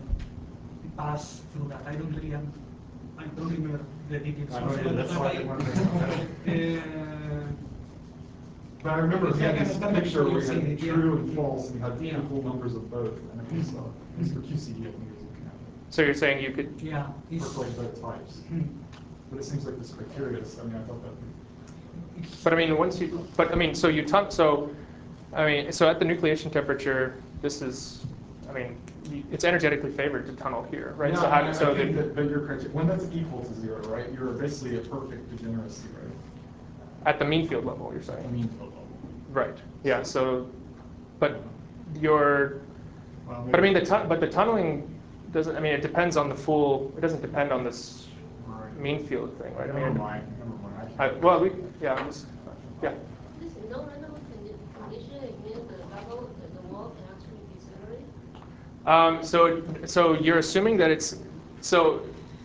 pass through that. I don't really, am, I don't remember the details. I know, yeah, that's why I didn't want to bring it up. Uh, But I remember Yeah, seeing this that's picture where we what had you see, yeah. true and false, and you had Yeah. equal numbers of both, and it was, uh, it was for Q C D, I think it was looking at it. So you're saying you could... yeah, it's, Percolate both types. hmm. But it seems like this criteria is, I mean, I thought that. But I mean, once you... But I mean, so you... Ton so, I mean, so at the nucleation temperature, this is... I mean, it's energetically favored to tunnel here, right? Yeah, so how, I, so I think the, that, but your criteria, when that's equal to zero, right, you're basically a perfect degeneracy, right? at the mean field level, you're saying? I mean, field level. Right. Yeah. So, but your... Well, But I mean, the maybe- tu but the tunneling doesn't... I mean, it depends on the full... It doesn't depend on this Right. mean field thing, right? I Never mean, mind, never mind. I I, can't- well, we... Yeah, I'm just... Yeah. This non-random condi condition, it means the bubble, the, the wall can actually decelerate? Um, so, so you're assuming that it's... So,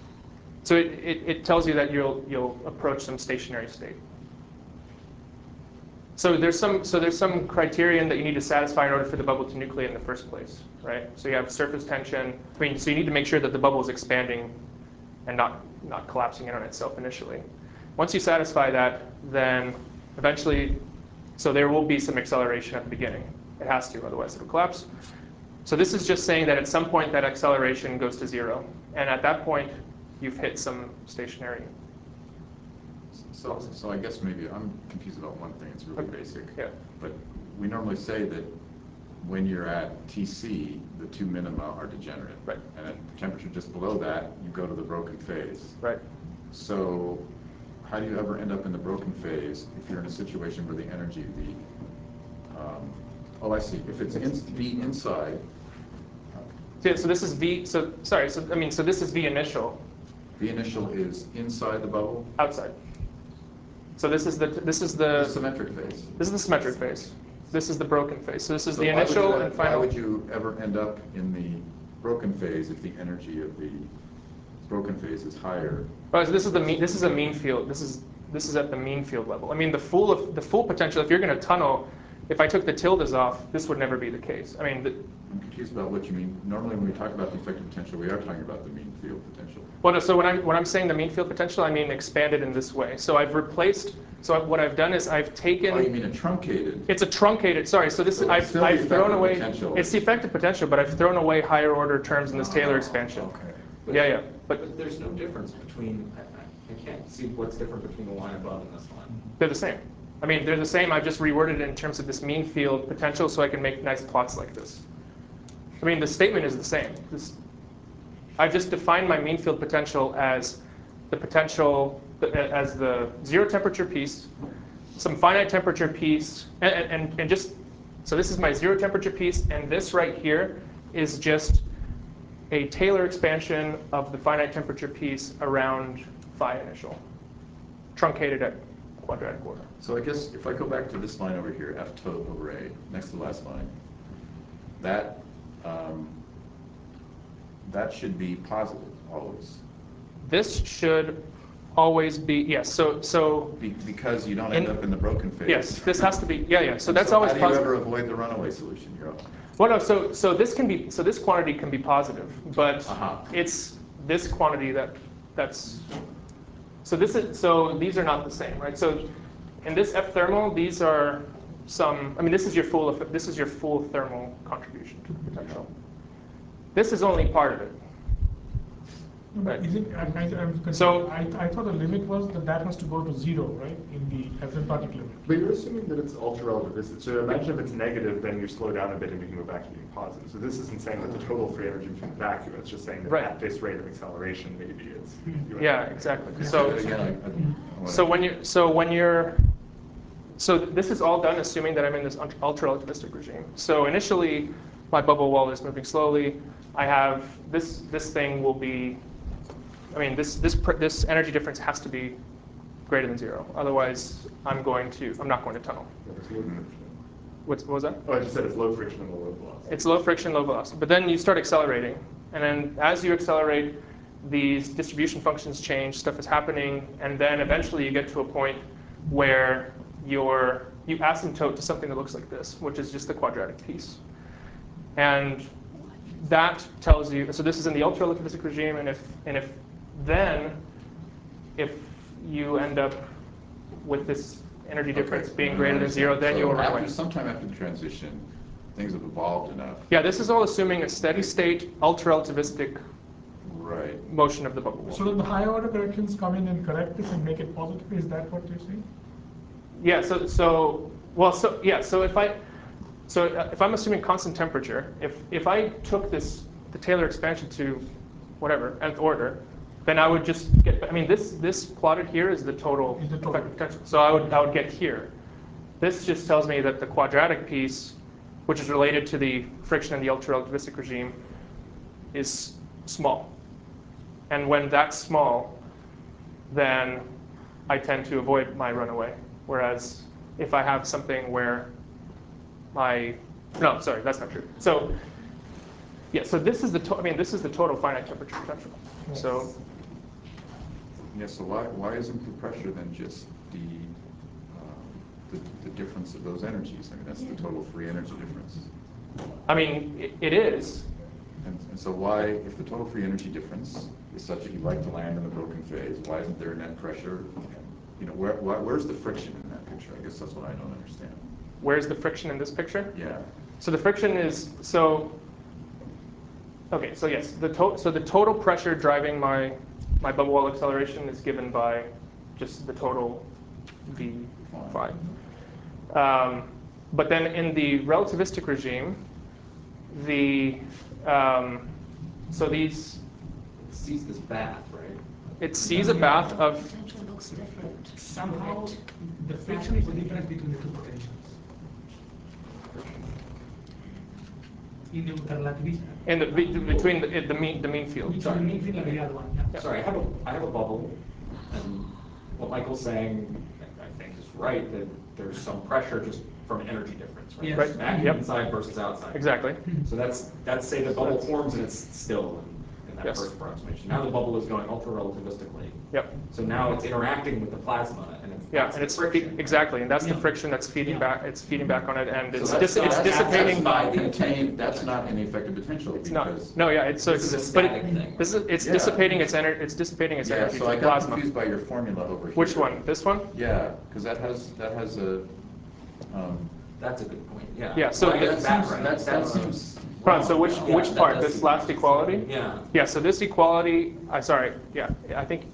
so it, it, it tells you that you'll, you'll approach some stationary state. So there's some so there's some criterion that you need to satisfy in order for the bubble to nucleate in the first place, right? So you have surface tension. I mean, so you need to make sure that the bubble is expanding and not not collapsing in on itself initially. Once you satisfy that, then eventually, so there will be some acceleration at the beginning. It has to, otherwise it'll collapse. So this is just saying that at some point that acceleration goes to zero, and at that point you've hit some stationary. So, so I guess maybe I'm confused about one thing. It's really Okay. basic. Yeah. But we normally say that when you're at T C, the two minima are degenerate. Right. And at temperature just below that, you go to the broken phase. Right. So how do you ever end up in the broken phase if you're in a situation where the energy of the, um, oh, I see. If it's in, V inside. So, so this is V, so, sorry, so, I mean, so this is V initial. V initial is inside the bubble? Outside. So this is the, this is the. The symmetric phase. This is the symmetric phase. This is the broken phase. So this is So the why would initial you- and final. Why would you ever end up in the broken phase if the energy of the broken phase is higher? Oh, so this is the mean, this is a mean field. This is this is at the mean field level. I mean, the full of the full potential. If you're going to tunnel, if I took the tildes off, this would never be the case. I mean, the, I'm confused about what you mean. Normally, when we talk about the effective potential, we are talking about the mean field potential. well, no. So when I'm when I'm saying the mean field potential, I mean expanded in this way. So I've replaced. So what I've done is I've taken. Oh, you mean a truncated? It's a truncated. Sorry. So this So is it's I've still the I've thrown effective away. potential. It's the effective potential, but I've thrown away higher order terms in this Taylor Oh, expansion. Okay. But- Yeah, yeah. But But there's no difference between, I, I- I can't see what's different between the line above and this line. they're the same. I mean, they're the same. I've just reworded it in terms of this mean field potential, so I can make nice plots like this. I mean, the statement is the same. This, I've just defined my mean field potential as the potential as the zero temperature piece, some finite temperature piece, and, and, and just, so this is my zero temperature piece, and this right here is just a Taylor expansion of the finite temperature piece around phi initial, truncated at quadratic order. So I guess if I go back to this line over here, F tot over A, next to the last line, that um, that should be positive always. This should always be, yes, so, so Be, because you don't end In- up in the broken phase. yes, this has to be, yeah, yeah, so And that's always How do you positive. ever avoid the runaway solution? You're Well, no, so, so this can be, so this quantity can be positive, but Uh-huh. it's this quantity that, that's, so this is, so these are not the same, right? So in this F thermal, these are some, I mean, this is your full, eff- this is your full thermal contribution to the potential. This is only part of it. But is it, I, I, I'm confused. So- I, I thought the limit was that that has to go to zero, right, in the asymptotic limit. But you're assuming that it's ultra-relativistic. So imagine if it's negative, then you slow down a bit and you can go back to being positive. So this isn't saying that the total free energy between the vacuum. It's just saying that Right. at this rate of acceleration, maybe it's. you Yeah, end up- exactly. So So, again, I, I, I wanna- so when you, so when you're, so this is all done assuming that I'm in this ultra-relativistic regime. So initially, my bubble wall is moving slowly. I have this, this thing will be, I mean, this, this, pr- this energy difference has to be greater than zero. Otherwise, I'm going to, I'm not going to tunnel. It's low friction. What's, what was that? Oh, I just said it's low friction and low velocity. It's low friction, low velocity. But then you start accelerating. And then as you accelerate, these distribution functions change, stuff is happening, and then eventually you get to a point where you're, you asymptote to something that looks like this, which is just the quadratic piece. And that tells you, so this is in the ultra-relativistic regime, and if, and if then, if you end up with this energy difference Okay. being greater than zero, then So you'll run after, away. sometime after the transition, things have evolved enough. Yeah, this is all assuming a steady state, ultra-relativistic Right. motion of the bubble wall. So then the higher order corrections come in and correct this and make it positive, is that what you're saying? Yeah, so, so, well, so, yeah, so if I, so uh, if I'm assuming constant temperature, if, if I took this, the Taylor expansion to whatever, nth order, then I would just get, I mean, this, this plotted here is the total Is the total. effective potential. So I would, I would get here. This just tells me that the quadratic piece, which is related to the friction in the ultra-relativistic regime, is small. And when that's small, then I tend to avoid my runaway. Whereas if I have something where my, no, sorry, that's not true. So, yeah, so this is the, to, I mean, this is the total finite temperature potential. So, Yeah, so why, why isn't the pressure then just the, um, the, the difference of those energies. I mean, that's the total free energy difference. I mean, it, it is. And, and so why, if the total free energy difference is such that you like to land in the broken phase, why isn't there a net pressure? You know, where, where, where's the friction in that picture? I guess that's what I don't understand. Where's the friction in this picture? Yeah. So the friction is, so, okay, so yes, the to, so the total pressure driving my, my bubble wall acceleration is given by just the total V phi. Um, but then in the relativistic regime, the, um, so these, It sees this bath, right? it sees a bath of, Potential looks different. Somehow, the friction is the difference between the two potentials. In the relativistic. in the, be- between the, the mean, the mean field. Between the mean field and the other one, yeah. Sorry, I have a, I have a bubble, and what Michael's saying, I think, is right, that there's some pressure just from energy difference, right? Yes. Right. Vacuum Yep. inside versus outside. Exactly. So that's, that's say the bubble forms and it's still in, in that Yes. first approximation. Now the bubble is going ultra-relativistically. Yep. So now it's interacting with the plasma, and it's, Yeah, that's and the it's friction. fe- exactly, and that's the Yeah. friction that's feeding Yeah. back. It's feeding back on it, and So it's that's dis- not- it's that's- dissipating. That's not contained, that's not in the effective potential It's because. not. No, yeah. It's so This it's is a but static it, thing. this is it's Yeah. dissipating its energy. It's dissipating its Yeah, energy so to I the got plasma. confused by your formula over here. Which one? This one? Yeah, because that has, that has a, um. That's a good point, yeah. Yeah, so Why that is seems- right? that- that seems Hold on, so wrong which now. Yeah, which that part? does This seem last wrong. equality? Yeah. Yeah. So this equality. I sorry. Yeah. I think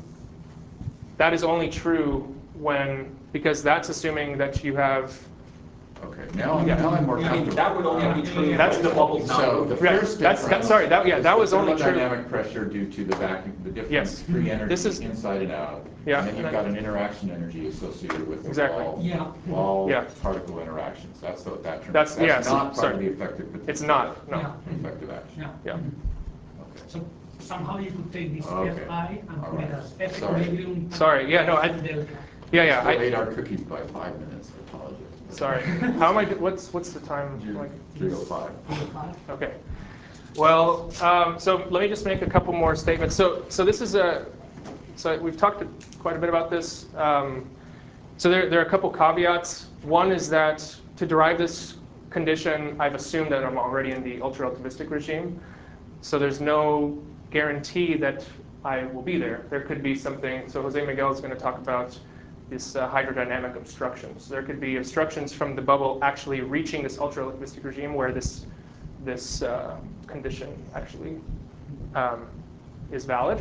that is only true when because that's assuming that you have. Okay, now, I'm- Yeah. now I'm more I mean, comfortable. that would only be true That's if the the- bubble's not So moving. the Right, first that's- difference. that- sorry, that- yeah, is that the was only true- thermodynamic pressure due to the vacuum, the difference Yes. free energy This is- inside and out. Yeah. And then you've got an interaction energy associated with the Exactly. wall, Yeah. wall Yeah. particle interactions. That's the, that term. That's- yeah, That's so- not part sorry. of the effective potential. It's not. No. Yeah. Effective action. Yeah. Yeah. Okay. So somehow you could take this Okay. Fi and All put it right. as F Sorry. equilibrium. Sorry, yeah, no, I- Delta. Yeah. Yeah. Still I, ate our cookies by five minutes. I apologize. sorry. How am I? do- What's what's the time? Like three oh five. Okay. Well, um, so let me just make a couple more statements. So, so this is a, so we've talked quite a bit about this. Um, so there, there are a couple caveats. One is that to derive this condition, I've assumed that I'm already in the ultra-relativistic regime. So there's no guarantee that I will be there. There could be something, so Jose Miguel is going to talk about this uh, hydrodynamic obstruction. So there could be obstructions from the bubble actually reaching this ultra-relativistic regime where this this uh, condition actually um, is valid.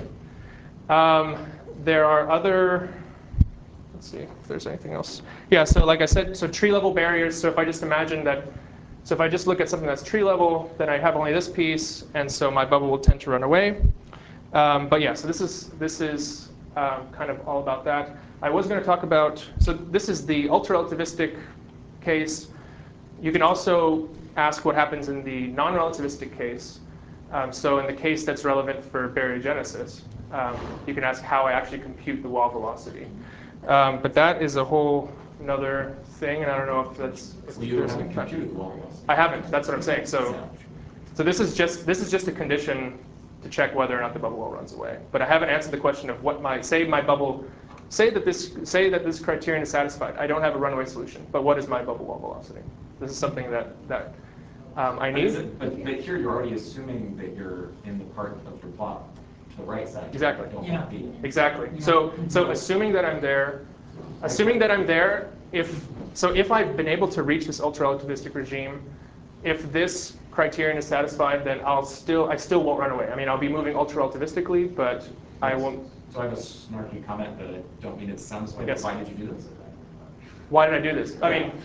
Um, there are other, let's see if there's anything else. Yeah, so like I said, so tree level barriers, so if I just imagine that, so if I just look at something that's tree level, then I have only this piece, and so my bubble will tend to run away. Um, but yeah, so this is, this is um, kind of all about that. I was going to talk about, so this is the ultra-relativistic case. You can also ask what happens in the non-relativistic case. Um, so in the case that's relevant for baryogenesis, um, you can ask how I actually compute the wall velocity. Um, but that is a whole another thing, and I don't know if that's. If So you there's haven't any- computed the wall velocity. I haven't. That's what I'm saying. So, so this is just this is just a condition to check whether or not the bubble wall runs away. But I haven't answered the question of what my say my bubble. Say that this say that this criterion is satisfied. I don't have a runaway solution, but what is my bubble wall velocity? This is something that that um, I But, is need. it, but, but here you're already assuming that you're in the part of your plot to the right side. Exactly. You don't Yeah. want to be. Exactly. So so assuming that I'm there, assuming that I'm there, if so if I've been able to reach this ultra-relativistic regime, if this criterion is satisfied, then I'll still I still won't run away. I mean, I'll be moving ultra-relativistically, but I won't. So I have a snarky comment that I don't mean it sounds like. Yes. Why did you do this? Why did I do this? I mean,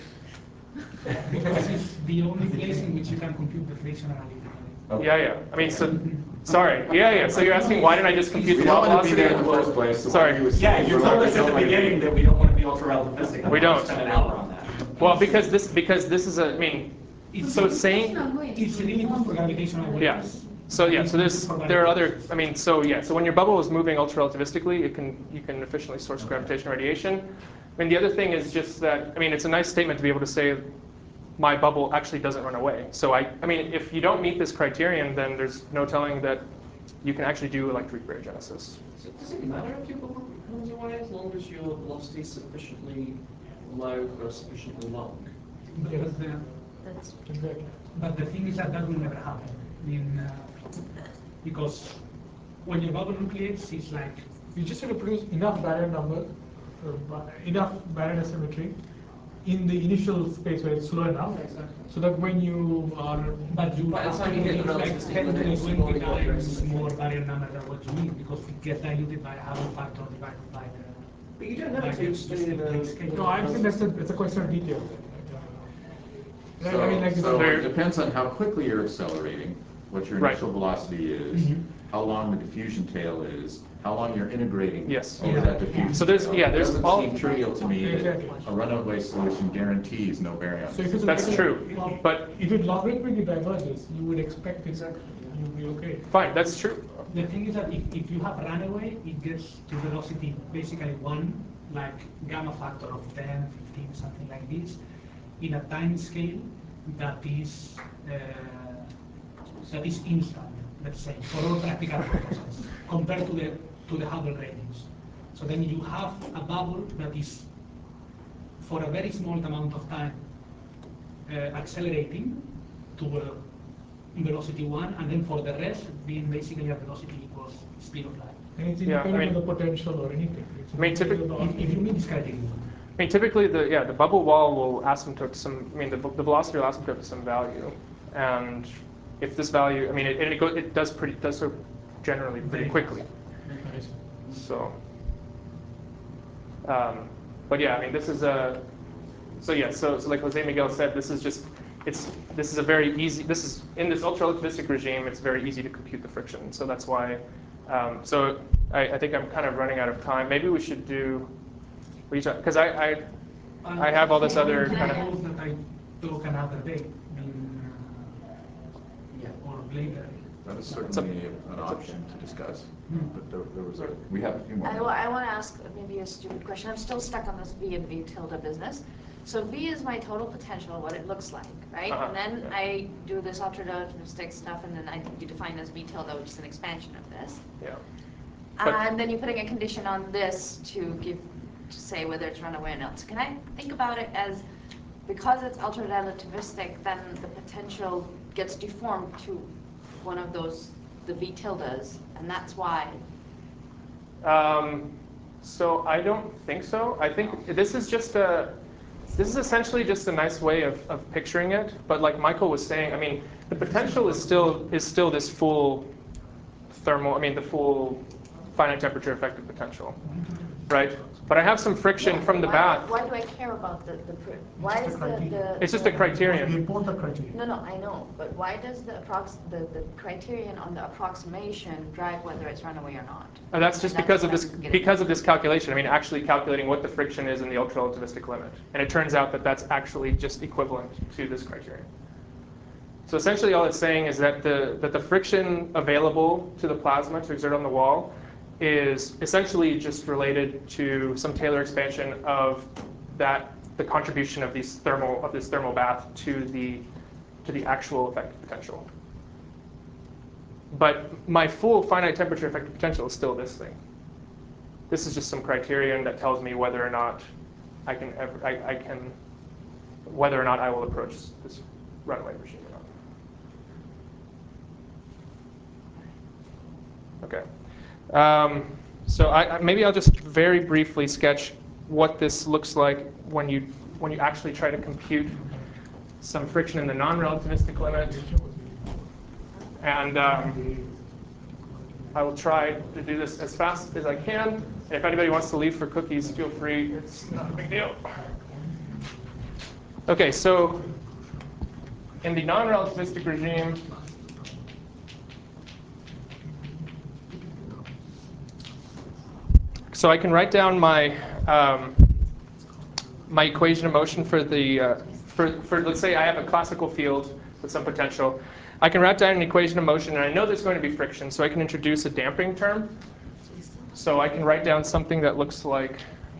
Because it's the only place in which you can compute the friction analytically. Okay. yeah, yeah. I mean, so sorry. Yeah, yeah. So you're asking why didn't I just compute We the don't wall want to be velocity? there in the first place. So Sorry. why do you assume Yeah, you we're told like- us at the beginning that we don't want to be ultra-relativistic. We don't. Spend an hour on that. Well, because this because this is a. I mean, so saying. It's really good for gravitational waves. Yeah. So yeah, so there's there are other. I mean, so yeah, so when your bubble is moving ultra-relativistically, it can you can efficiently source gravitational radiation. I mean, the other thing is just that. I mean, it's a nice statement to be able to say, my bubble actually doesn't run away. So I, I mean, if you don't meet this criterion, then there's no telling that you can actually do electric baryogenesis. So does it matter if your bubble runs away as long as your velocity is sufficiently low or sufficiently long. But the, That's Exactly. but the thing is that that will never happen. I mean, uh, because when your bubble nucleates, it's like You just have to produce enough barrier number, uh, ba- enough barrier asymmetry in the initial space where it's slow enough, so that when you are, but you By the have time to you get use the like relativity ten to limits, you've twenty already got your times asymmetry. more barrier number than what you need because it gets diluted by a Hubble factor divided by the. But you don't by have the to extend the. scale. no, I think that's a, that's a question of detail. I So, mean, like it's so very- it depends on how quickly you're accelerating, what your Right. initial velocity is, Mhm. how long the diffusion tail is, how long you're integrating Yes. over Yeah. that diffusion So there's- tail. yeah, there's It all- doesn't seem trivial to me that Exactly. a runaway solution guarantees no baryon. So if it's That's if it- true, if- but- if it logarithmically diverges, you would expect it, you'll be okay. Fine, that's true. The thing is that if, if you have runaway, it gets to velocity basically one, like gamma factor of ten, fifteen, something like this, in a time scale that is uh, that is instant, let's say, for all practical purposes, compared to the to the Hubble radius. So then you have a bubble that is, for a very small amount of time, uh, accelerating to uh, velocity one, and then for the rest being basically at velocity equals speed of light. And it's Yeah, I independent mean- of the potential or anything. It's I mean, typic- independent of the- If, if you meet this criteria. I mean, typically, the yeah, the bubble wall will asymptote to some. I mean, the, the velocity will asymptote to some value, and if this value, I mean, it it, go, it does pretty does so generally pretty quickly. Nice. So, um, but yeah, I mean, this is a. So yeah, so so like Jose Miguel said, this is just it's this is a very easy. This is in this ultra-relativistic regime. It's very easy to compute the friction. So that's why. Um, so I, I think I'm kind of running out of time. Maybe we should do. Because I, I, I have all this other kind of. Suppose that I talk another day, in, uh, yeah, or later. That is certainly an option to discuss, but there, there was a, we have a few more. I, wa- I want to ask maybe a stupid question. I'm still stuck on this V and V tilde business. So V is my total potential, what it looks like, right? Uh-huh, And then yeah. I do this ultra-relativistic stuff, and then I you define as V tilde, which is an expansion of this. Yeah. But- And then you're putting a condition on this to give, to say whether it's runaway or not. So can I think about it as, because it's ultra-relativistic, then the potential gets deformed to one of those, the V tildes, and that's why. Um, so I don't think so. I think this is just a, this is essentially just a nice way of, of picturing it. But like Michael was saying, I mean, the potential is still is still this full thermal. I mean, the full finite temperature effective potential, right? But I have some friction from the Why- bath. Why do I care about the, the, pr- why just is a the, criterion. the. It's just a the- criterion. You import the criteria. No, no, I know, but why does the approx, the, the criterion on the approximation drive whether it's runaway or not? And that's just And because of what this I'm getting because at. of this calculation. I mean, actually calculating what the friction is in the ultra-relativistic limit, and it turns out that that's actually just equivalent to this criterion. So essentially, all it's saying is that the that the friction available to the plasma to exert on the wall is essentially just related to some Taylor expansion of that the contribution of these thermal of this thermal bath to the to the actual effective potential. But my full finite temperature effective potential is still this thing. This is just some criterion that tells me whether or not I can ever I, I can whether or not I will approach this runaway regime or not. Okay. Um, so I, I, maybe I'll just very briefly sketch what this looks like when you when you actually try to compute some friction in the non-relativistic limit. And um, I will try to do this as fast as I can. And if anybody wants to leave for cookies, feel free. It's not a big deal. Okay, so in the non-relativistic regime, so I can write down my um, my equation of motion for the uh, for for let's say I have a classical field with some potential. I can write down an equation of motion, and I know there's going to be friction, so I can introduce a damping term. So I can write down something that looks like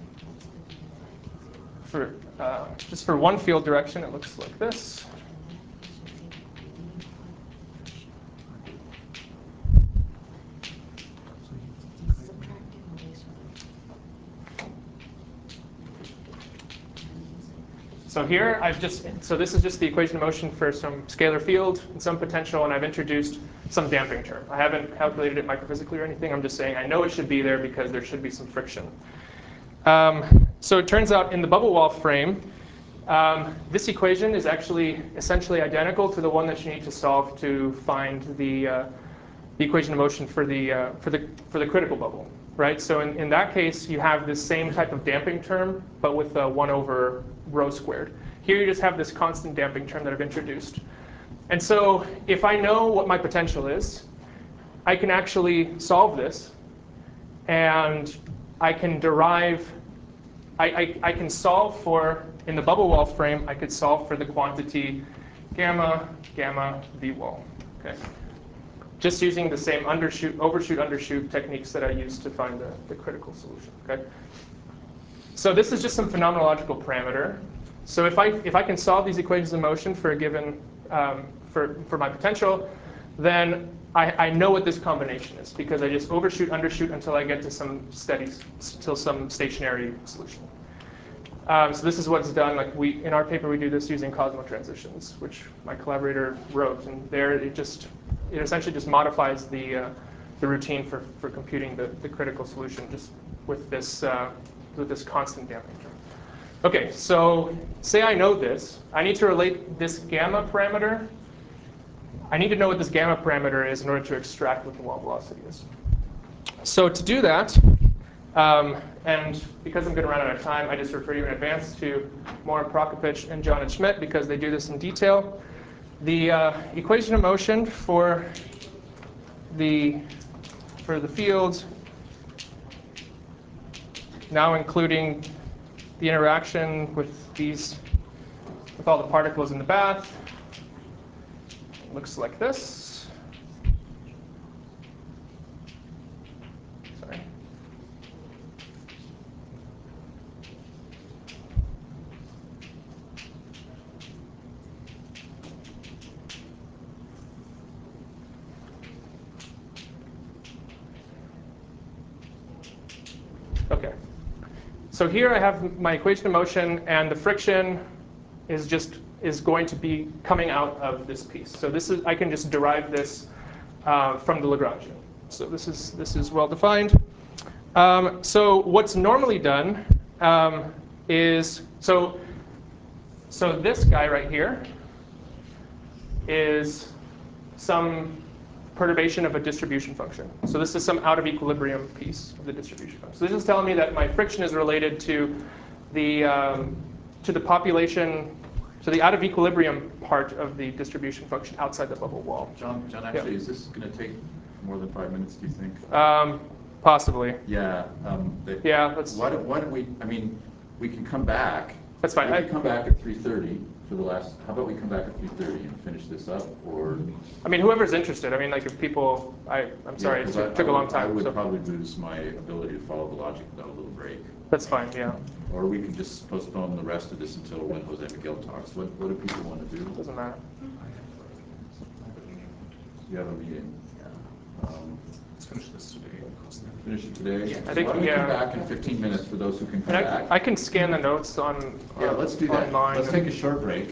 for uh, just for one field direction, it looks like this. So here I've just, so this is just the equation of motion for some scalar field and some potential, and I've introduced some damping term. I haven't calculated it microphysically or anything. I'm just saying I know it should be there because there should be some friction. Um, so it turns out in the bubble wall frame, um, this equation is actually essentially identical to the one that you need to solve to find the, uh, the equation of motion for the, uh, for the, for the critical bubble. Right? So in, in that case, you have this same type of damping term, but with a one over rho squared. Here you just have this constant damping term that I've introduced. And so if I know what my potential is, I can actually solve this, and I can derive, I, I, I can solve for, in the bubble wall frame, I could solve for the quantity gamma, gamma, V wall. Okay. Just using the same undershoot, overshoot, undershoot techniques that I used to find the, the critical solution. Okay. So this is just some phenomenological parameter. So if I if I can solve these equations of motion for a given um, for for my potential, then I, I know what this combination is because I just overshoot, undershoot until I get to some steady, till some stationary solution. Um, so this is what's done. Like we in our paper, we do this using Cosmo transitions, which my collaborator wrote, and there it just it essentially just modifies the uh, the routine for, for computing the, the critical solution just with this uh, with this constant damping term. Okay, so say I know this, I need to relate this gamma parameter. I need to know what this gamma parameter is in order to extract what the wall velocity is. So to do that. Um, and because I'm going to run out of time, I just refer you in advance to Morin Prokopich and John and Schmidt because they do this in detail. The uh, equation of motion for the for the field, now including the interaction with these with all the particles in the bath, looks like this. Sorry. Okay. So here I have my equation of motion, and the friction is just is going to be coming out of this piece. So this is I can just derive this uh, from the Lagrangian. So this is this is well defined. Um, so what's normally done um, is so so this guy right here is some perturbation of a distribution function. So this is some out of equilibrium piece of the distribution function. So this is telling me that my friction is related to the um, to the population, to the out of equilibrium part of the distribution function outside the bubble wall. John, John, actually, yeah. Is this going to take more than five minutes? Do you think? Um, possibly. Yeah. Um, they, yeah. Let's. Why don't, why don't we? I mean, we can come back. That's fine. We I, can come back at three thirty for the last. How about we come back at three thirty and finish this up, or? I mean, whoever's interested. I mean, like if people. I. I'm sorry. Yeah, it took, I, took I a long would, time. I would so. probably lose my ability to follow the logic without a little break. That's fine. Yeah. Or we can just postpone the rest of this until when Jose Miguel talks. What What do people want to do? Doesn't matter. You have a meeting. Um, Let's finish this today. Finish it today. Yeah, I think, Why don't we yeah. come back in fifteen minutes for those who can come And I, back? I can scan the notes on. Yeah, on, let's do that. Online. Let's take a short break.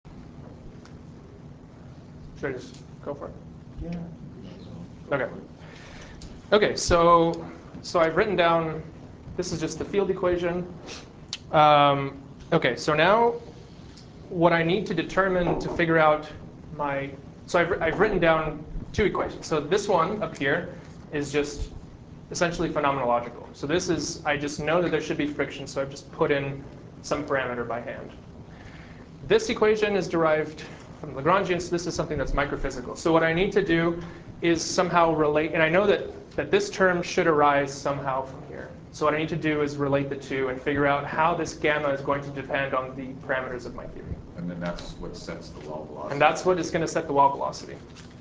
Should I just go for it? Yeah. Okay. Okay. So so I've written down. This is just the field equation. Um, okay. So now, what I need to determine to figure out my so I've I've written down two equations. So this one up here is just essentially phenomenological. So this is, I just know that there should be friction, so I've just put in some parameter by hand. This equation is derived from Lagrangian, so this is something that's microphysical. So what I need to do is somehow relate, and I know that, that this term should arise somehow from here. So what I need to do is relate the two and figure out how this gamma is going to depend on the parameters of my theory. And then that's what sets the wall velocity. And that's what is going to set the wall velocity.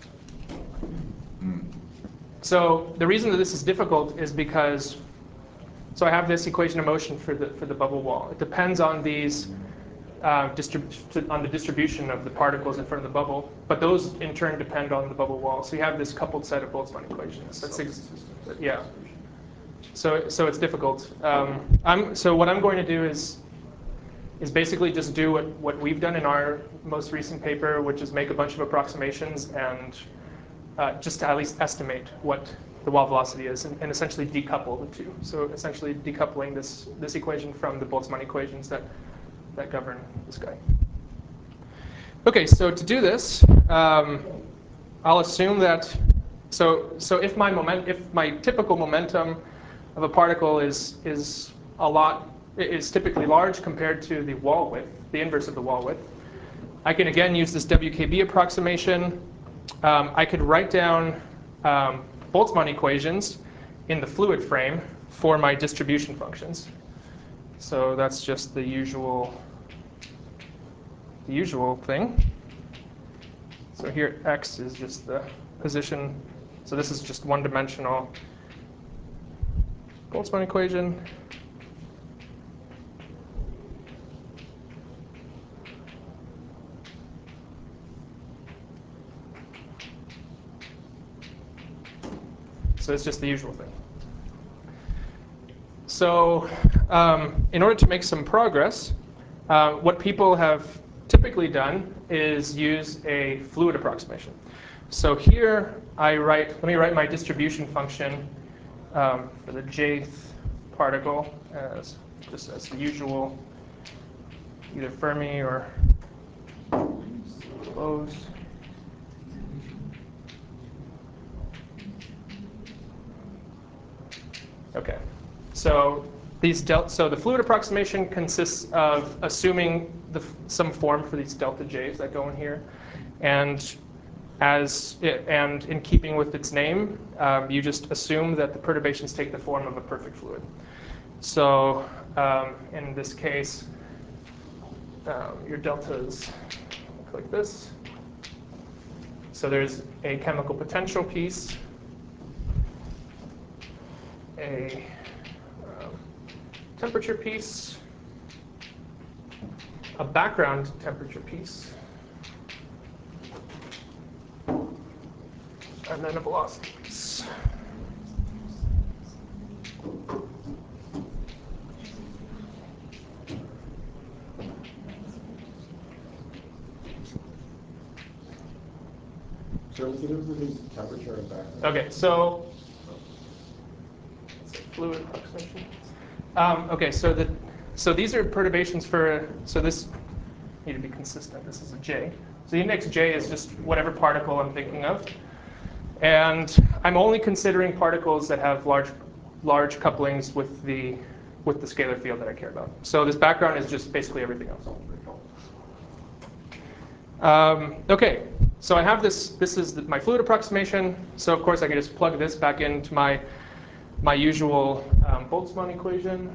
Mm. So the reason that this is difficult is because, so I have this equation of motion for the for the bubble wall. It depends on these uh, distrib- on the distribution of the particles in front of the bubble, but those in turn depend on the bubble wall. So you have this coupled set of Boltzmann equations. That's ex- yeah. So so it's difficult. Um, I'm so what I'm going to do is is basically just do what, what we've done in our most recent paper, which is make a bunch of approximations and uh, just to at least estimate what the wall velocity is and, and essentially decouple the two. So essentially decoupling this, this equation from the Boltzmann equations that, that govern this guy. Okay, so to do this, um, I'll assume that, so, so if my moment, if my typical momentum of a particle is, is a lot, is typically large compared to the wall width, the inverse of the wall width, I can again use this W K B approximation. Um, I could write down um, Boltzmann equations in the fluid frame for my distribution functions. So that's just the usual, the usual thing. So here x is just the position. So this is just one-dimensional Boltzmann equation. So it's just the usual thing. So um, in order to make some progress, uh, what people have typically done is use a fluid approximation. So here I write, let me write my distribution function um, for the jth particle as just as the usual, either Fermi or Bose. Okay, so these del so the fluid approximation consists of assuming the, some form for these delta j's that go in here, and as it, and in keeping with its name, um, you just assume that the perturbations take the form of a perfect fluid. So um, in this case, um, your deltas look like this. So there's a chemical potential piece, a um, temperature piece, a background temperature piece, and then a velocity piece. So what's the difference between temperature and background? Okay, so fluid approximation. Um, okay, so the so these are perturbations for, so this need to be consistent. This is a J. So the index J is just whatever particle I'm thinking of. And I'm only considering particles that have large large couplings with the with the scalar field that I care about. So this background is just basically everything else. Um, okay, so I have this, this is the, my fluid approximation. So of course I can just plug this back into my, my usual um, Boltzmann equation.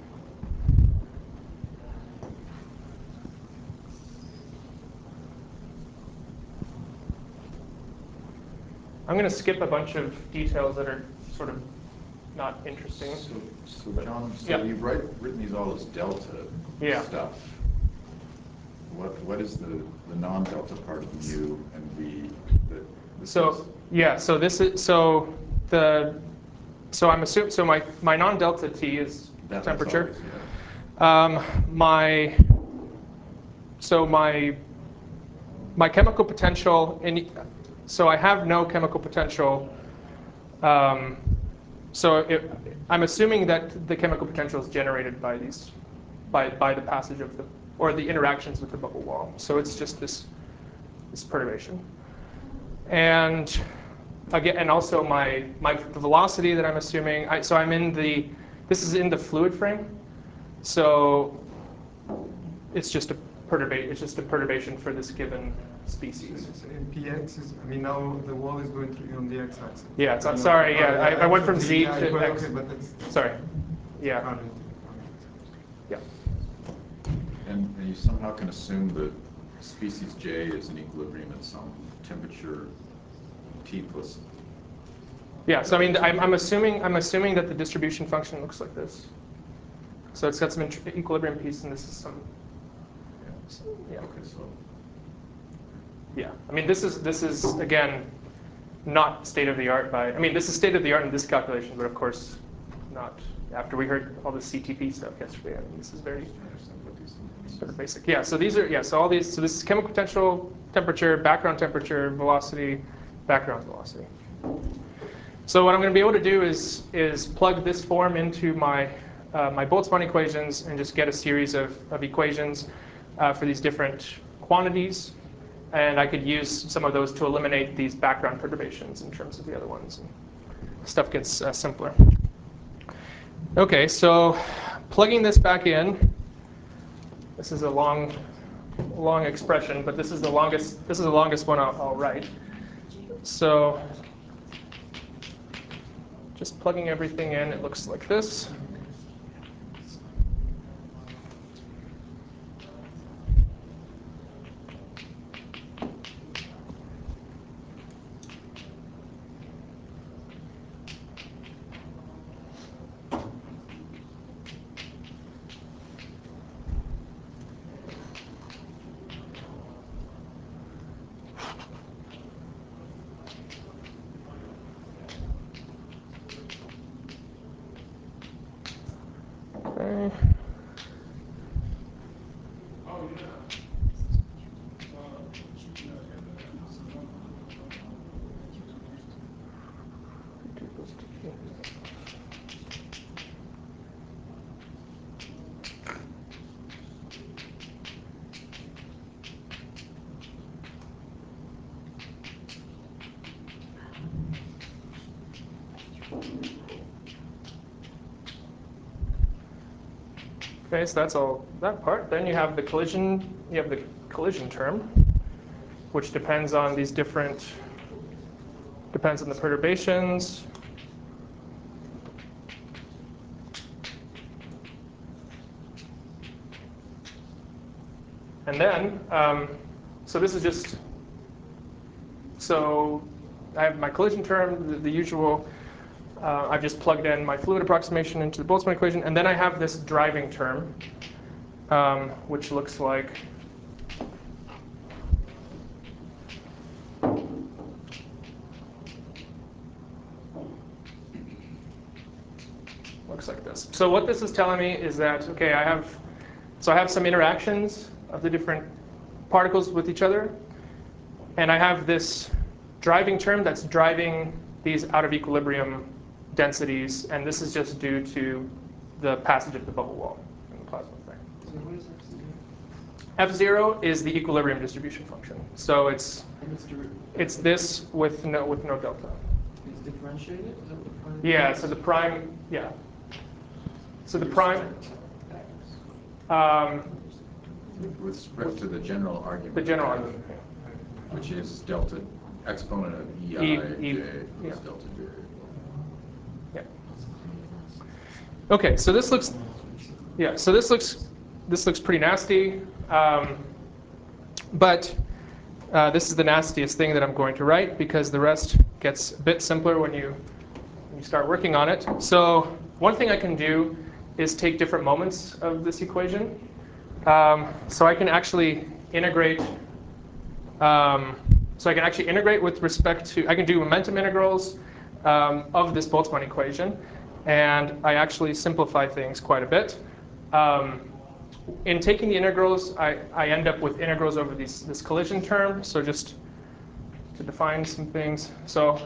I'm going to skip a bunch of details that are sort of not interesting. So, so John, so yeah. you've write, written these all as delta yeah. stuff. What what is the, the non-delta part of mu and v? That so is? yeah, so this is so the so I'm assuming so my my non-delta T is That, temperature. Always, yeah. Um, my so my my chemical potential in so I have no chemical potential. Um, so it, I'm assuming that the chemical potential is generated by these by by the passage of the or the interactions with the bubble wall. So it's just this this perturbation. And again, and also my my the velocity that I'm assuming. I, so I'm in the this is in the fluid frame. So it's just a perturbation. It's just a perturbation for this given species. And px is, I mean, now the wall is going through on the x-axis. Yeah, it's, sorry. Yeah, I, I went from z yeah, to well, x. okay, but that's sorry. Yeah. Yeah. And, and you somehow can assume that species J is in equilibrium at some temperature T plus. Yeah. So I mean, I'm, I'm assuming I'm assuming that the distribution function looks like this. So it's got some equilibrium piece, and this is some. Yeah. So, yeah. Okay. So. Yeah. I mean, this is this is again not state of the art by. I mean, this is state of the art in this calculation, but of course not after we heard all the C T P stuff yesterday. I mean, this is very. Sort of basic. Yeah, so these are, yeah, so all these, so this is chemical potential, temperature, background temperature, velocity, background velocity. So what I'm going to be able to do is, is plug this form into my, uh, my Boltzmann equations and just get a series of, of equations uh, for these different quantities. And I could use some of those to eliminate these background perturbations in terms of the other ones. And stuff gets uh, simpler. Okay, so plugging this back in, this is a long, long expression, but this is the longest, this is the longest one I'll, I'll write. So just plugging everything in, it looks like this. Okay. Okay, so that's all that part. Then you have the collision, you have the collision term, which depends on these different, depends on the perturbations. And then, um, so this is just, so I have my collision term, the, the usual. Uh, I've just plugged in my fluid approximation into the Boltzmann equation, and then I have this driving term, um, which looks like looks like this. So what this is telling me is that, okay, I have, so I have some interactions of the different particles with each other, and I have this driving term that's driving these out of equilibrium densities, and this is just due to the passage of the bubble wall in the plasma thing. So what is F zero is the equilibrium distribution function. So it's it's this with no with no delta. It's differentiated? Is that what prime Yeah. is? So the prime. Yeah. So the prime. Um, With respect to the general argument. the general argument. Which is delta exponent of E I E- J E- plus yeah. delta J. Yeah. Okay. So this looks. Yeah. So this looks. This looks pretty nasty. Um, but uh, this is the nastiest thing that I'm going to write because the rest gets a bit simpler when you when you start working on it. So one thing I can do is take different moments of this equation. Um, so I can actually integrate. Um, so I can actually integrate with respect to. I can do momentum integrals um, of this Boltzmann equation, and I actually simplify things quite a bit. Um, in taking the integrals, I, I end up with integrals over these, this collision term. So just to define some things. So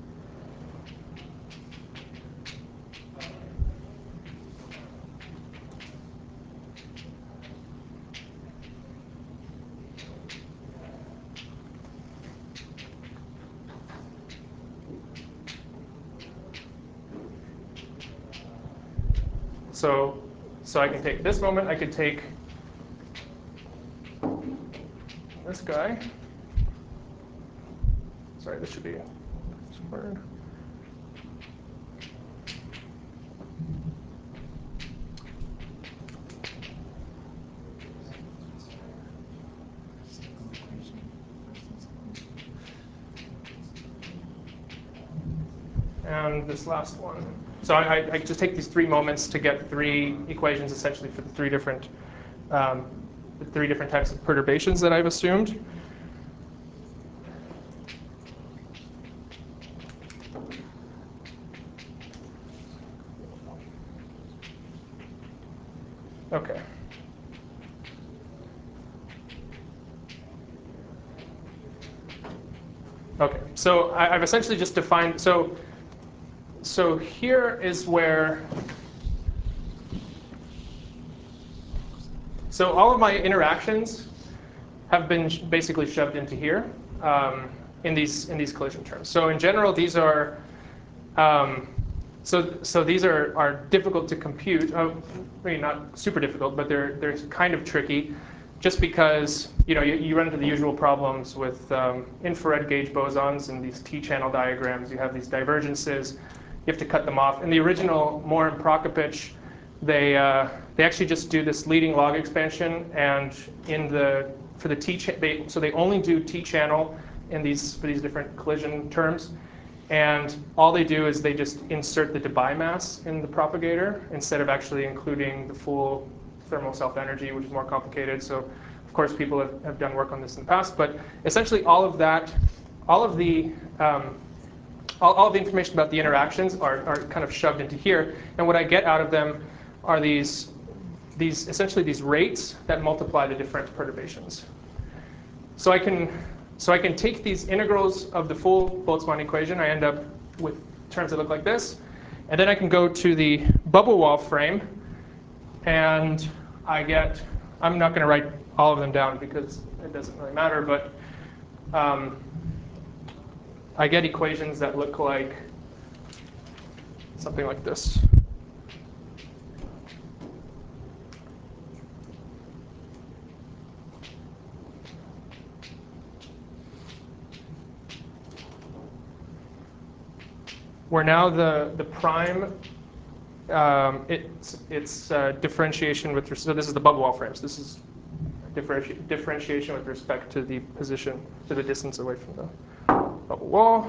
So, so I can take this moment, I could take this guy. Sorry, this should be squared. And this last one. So I, I just take these three moments to get three equations essentially for the three different, um, the three different types of perturbations that I've assumed. Okay. Okay, so I, I've essentially just defined, so, so here is where, so all of my interactions have been sh- basically shoved into here um, in these in these collision terms. So in general, these are, um, so so these are, are difficult to compute. Oh, I mean, not super difficult, but they're they're kind of tricky. Just because you know you, you run into the usual problems with um, infrared gauge bosons and these T-channel diagrams. You have these divergences. You have to cut them off. In the original Moore and Prokopich, they uh, they actually just do this leading log expansion, and in the for the T cha- they so they only do T-channel in these for these different collision terms, and all they do is they just insert the Debye mass in the propagator instead of actually including the full thermal self-energy, which is more complicated. So, of course, people have, have done work on this in the past. But essentially, all of that, all of the, um, all, all of the information about the interactions are, are kind of shoved into here. And what I get out of them are these, these essentially these rates that multiply the different perturbations. So I can, so I can take these integrals of the full Boltzmann equation. I end up with terms that look like this, and then I can go to the bubble wall frame. And I get, I'm not going to write all of them down because it doesn't really matter, but um, I get equations that look like something like this. Where now the, the prime, Um, it's it's uh, differentiation with res- so this is the bubble wall frames. This is differenti- differentiation with respect to the position, to the distance away from the bubble wall.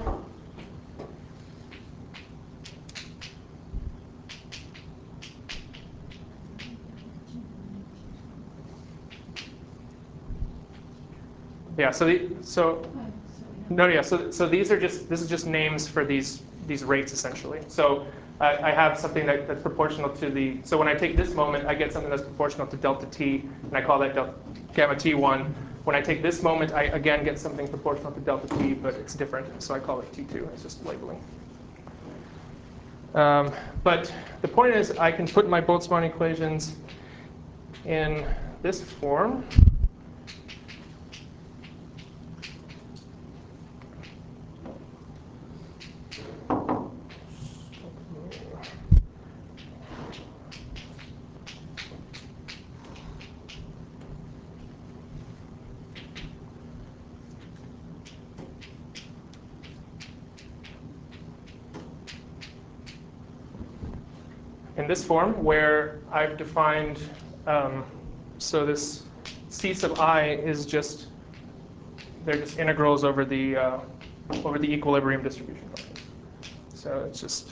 Yeah. So the so no yeah so so these are just this is just names for these these rates essentially. So I, I have something that, that's proportional to the, so when I take this moment, I get something that's proportional to delta t, and I call that delta, gamma t one. When I take this moment, I again get something proportional to delta t, but it's different, so I call it t two. It's just labeling. Um, but the point is, I can put my Boltzmann equations in this form. In this form, where I've defined, um, so this c sub I is just, they're just integrals over the uh, over the equilibrium distribution functions. So it's just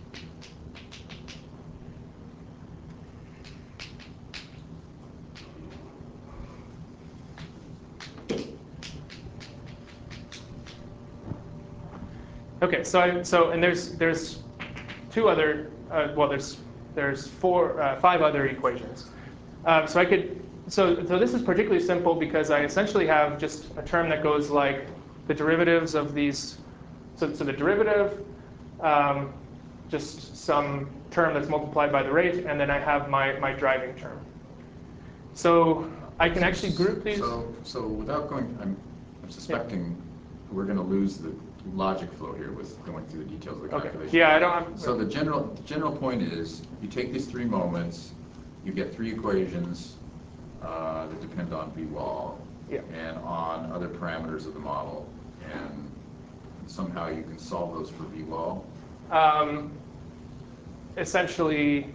okay. So I, so and there's there's two other uh, well there's there's four uh, five other equations. Um, so I could so so this is particularly simple because I essentially have just a term that goes like the derivatives of these. So so the derivative, um, just some term that's multiplied by the rate, and then I have my my driving term. So I can actually group these. So so without going, I'm, I'm suspecting yeah. we're going to lose the logic flow here with going through the details of the okay. calculation. Yeah, I don't. I'm, so the general the general point is, you take these three moments, you get three equations uh, that depend on V wall yeah. and on other parameters of the model, and somehow you can solve those for V wall. Um, essentially,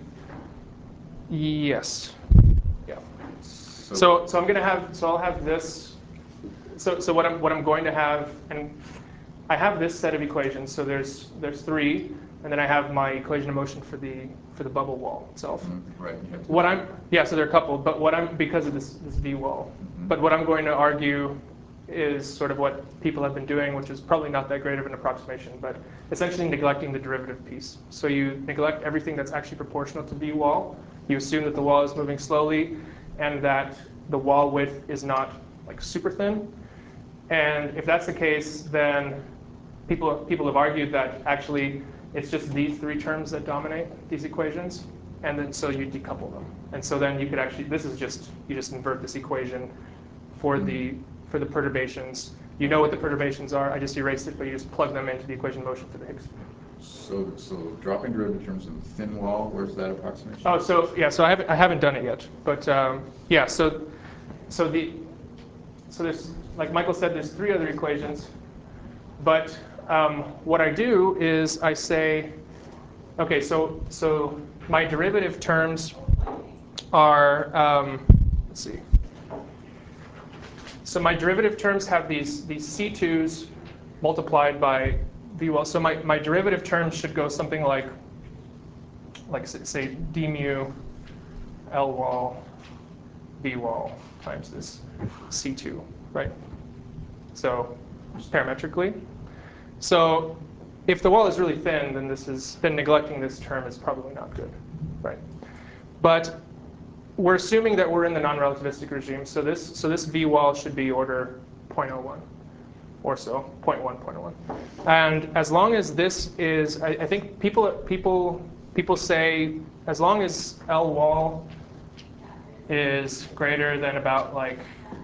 yes. Yeah. So so, so I'm going to have so I'll have this. So so what I'm what I'm going to have, and I have this set of equations. So there's there's three, and then I have my equation of motion for the for the bubble wall itself. Mm-hmm. Right. What I'm yeah. So they're coupled, but what I'm because of this this V wall. Mm-hmm. But what I'm going to argue is sort of what people have been doing, which is probably not that great of an approximation, but essentially neglecting the derivative piece. So you neglect everything that's actually proportional to V wall. You assume that the wall is moving slowly, and that the wall width is not like super thin. And if that's the case, then people, people have argued that actually it's just these three terms that dominate these equations, and then so you decouple them. And so then you could actually, this is just, you just invert this equation for the, for the perturbations. You know what the perturbations are, I just erased it, but you just plug them into the equation of motion for the Higgs. So, so dropping derivative terms in the thin wall, where's that approximation? Oh, so yeah, so I haven't, I haven't done it yet, but um, yeah, so so the so there's, like Michael said, there's three other equations, but um, what I do is I say, okay, so so my derivative terms are um, let's see. So my derivative terms have these these C twos multiplied by V wall. So my, my derivative terms should go something like, like say d mu L wall V wall times this C two, right? So just parametrically. So if the wall is really thin, then this is then neglecting this term is probably not good, right? But we're assuming that we're in the non-relativistic regime, so this so this V wall should be order zero point zero one or so, zero point one, zero point zero one. And as long as this is, I, I think people people people say as long as L wall is greater than about like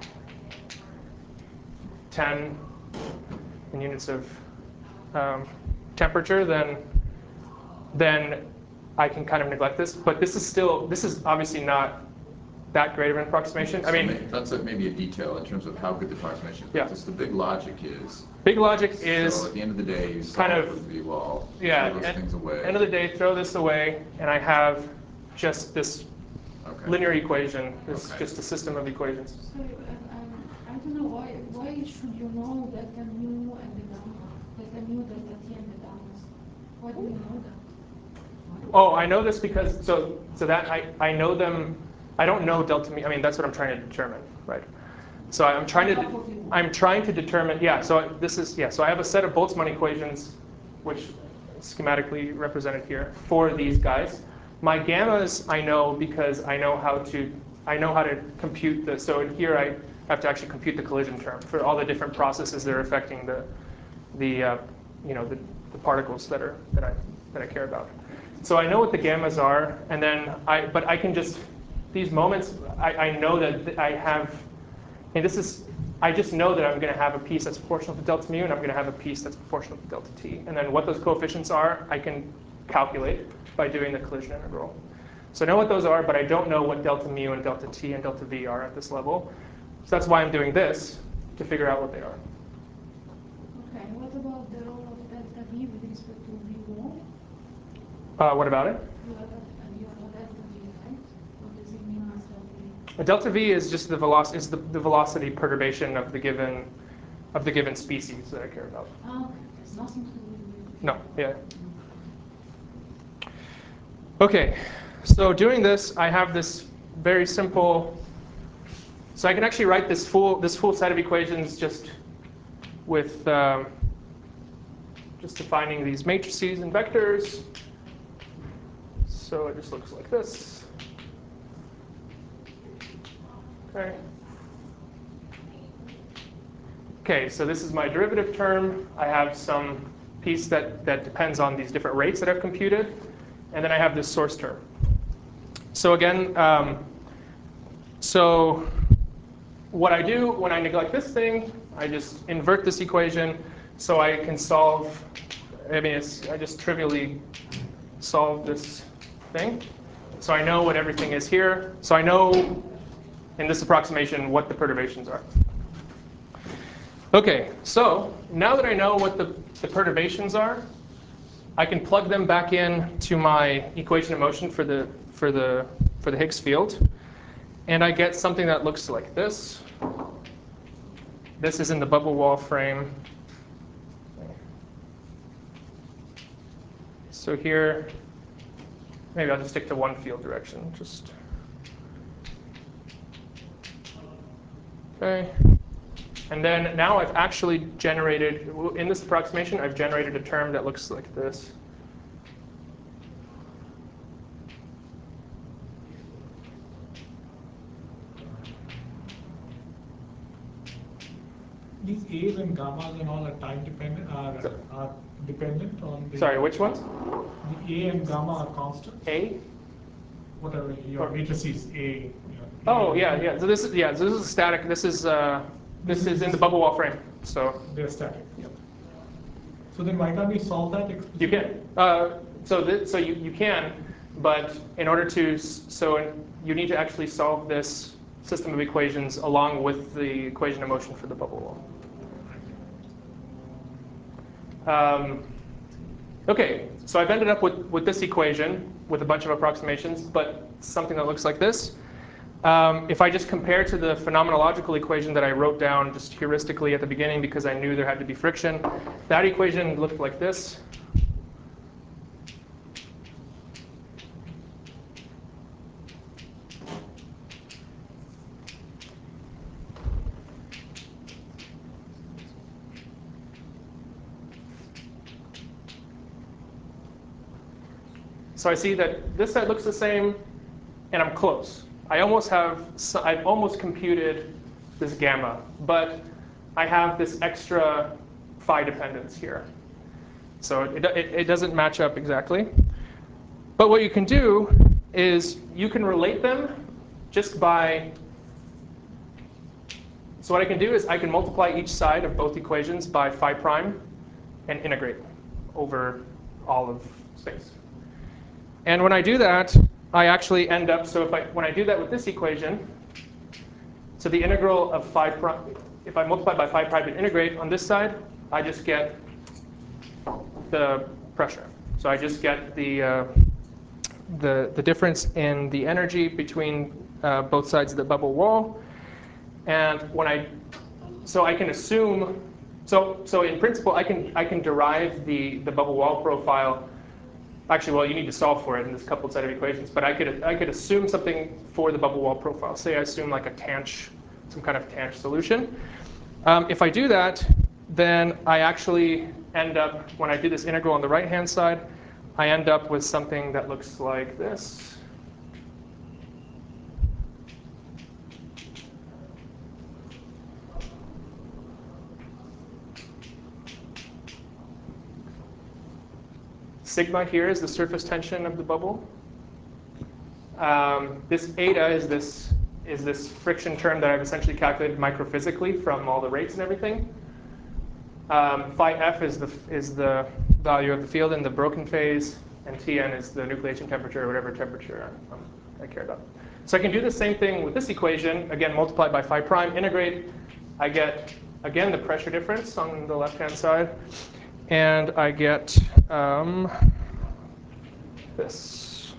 ten in units of um, temperature, then then I can kind of neglect this. But this is still, this is obviously not that great of an approximation. I So mean, may- that's a, maybe a detail in terms of how good the approximation is. Yeah. Just the big logic is. Big logic is So at the end of the day, you kind solve of- with V wall, yeah, throw those at things away. end of the day, throw this away, and I have just this Okay. linear equation. It's Okay. just a system of equations. So, um, um, I don't know why, why should you know delta mu and the gamma, delta mu, delta t, and the gammas? Why do you know that? Oh, I know this because, so so that I, I know them, I don't know delta mu, I mean, that's what I'm trying to determine, right? So I'm trying to, I'm trying to determine, yeah, so I- this is, yeah, so I have a set of Boltzmann equations, which schematically represented here, for these guys. My gammas I know because I know how to, I know how to compute the, so in here I have to actually compute the collision term for all the different processes that are affecting the, the uh, you know, the, the particles that are, that I, that I care about. So I know what the gammas are, and then I, but I can just, these moments, I, I know that I have, and this is, I just know that I'm going to have a piece that's proportional to delta mu, and I'm going to have a piece that's proportional to delta t. And then what those coefficients are, I can calculate by doing the collision integral. So I know what those are, but I don't know what delta mu and delta t and delta v are at this level. So that's why I'm doing this, to figure out what they are. Okay, and what about the role of delta v with respect to v wall? Uh, what about it? You have a, you have a delta v, right? What does it mean as delta v? A delta v is just the velocity, is the, the velocity perturbation of the given, of the given species that I care about. Ah, okay, there's nothing to do with No, yeah. Okay, so doing this, I have this very simple, so I can actually write this full, this full set of equations just with um, just defining these matrices and vectors. So it just looks like this. Okay. Okay, so this is my derivative term. I have some piece that, that depends on these different rates that I've computed. And then I have this source term. So again, um, so what I do when I neglect this thing, I just invert this equation so I can solve, I mean, it's, I just trivially solve this thing. So I know what everything is here. So I know in this approximation what the perturbations are. Okay, so now that I know what the, the perturbations are, I can plug them back in to my equation of motion for the for the for the Higgs field, and I get something that looks like this. This is in the bubble wall frame. So here, maybe I'll just stick to one field direction. Just okay. And then now I've actually generated, in this approximation, I've generated a term that looks like this. This A's and gammas and all are time dependent, are, are dependent on the... Sorry, which ones? The A and gamma are constant. A? Whatever, your matrices A. You know, Oh, A yeah, yeah. So this is, yeah, so this is static. This is, uh, this is in the bubble wall frame. So they're static. Yep. So then why can't we solve that? You can. Uh, so th so you, you can, but in order to, so you need to actually solve this system of equations along with the equation of motion for the bubble wall. Um, okay, so I've ended up with, with this equation with a bunch of approximations, but something that looks like this. Um, if I just compare to the phenomenological equation that I wrote down just heuristically at the beginning because I knew there had to be friction, that equation looked like this. So I see that this side looks the same, and I'm close. I almost have, I've almost computed this gamma, but I have this extra phi dependence here. So it, it, it doesn't match up exactly. But what you can do is you can relate them just by, so what I can do is I can multiply each side of both equations by phi prime and integrate over all of space. And when I do that, I actually end up, so if I, when I do that with this equation, so the integral of phi prime, if I multiply by phi prime and integrate on this side, I just get the pressure. So I just get the, uh, the, the difference in the energy between uh, both sides of the bubble wall. And when I, so I can assume, so, so in principle, I can, I can derive the, the bubble wall profile. Actually, well, you need to solve for it in this coupled set of equations, but I could, I could assume something for the bubble wall profile. Say I assume like a tanh, some kind of tanh solution. Um, if I do that, then I actually end up, when I do this integral on the right-hand side, I end up with something that looks like this. Sigma here is the surface tension of the bubble. Um, this eta is this, is this friction term that I've essentially calculated microphysically from all the rates and everything. Um, phi f is the, is the value of the field in the broken phase, and Tn is the nucleation temperature or whatever temperature um, I care about. So I can do the same thing with this equation, again multiplied by phi prime, integrate. I get, again, the pressure difference on the left-hand side. And I get um, this.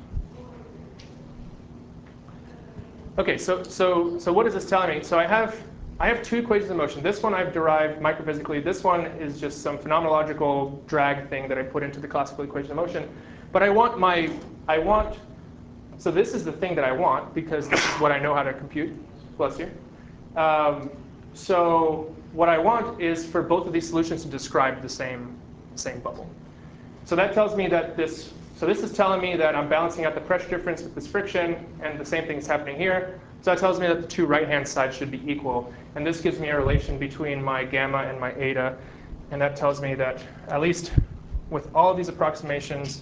Okay, so so so what is this telling me? So I have I have two equations of motion. This one I've derived microphysically. This one is just some phenomenological drag thing that I put into the classical equation of motion. But I want my I want so this is the thing that I want because this is what I know how to compute. Bless you. Um, so what I want is for both of these solutions to describe the same, same bubble. So that tells me that this, so this is telling me that I'm balancing out the pressure difference with this friction, and the same thing is happening here. So that tells me that the two right-hand sides should be equal. And this gives me a relation between my gamma and my eta. And that tells me that, at least with all of these approximations,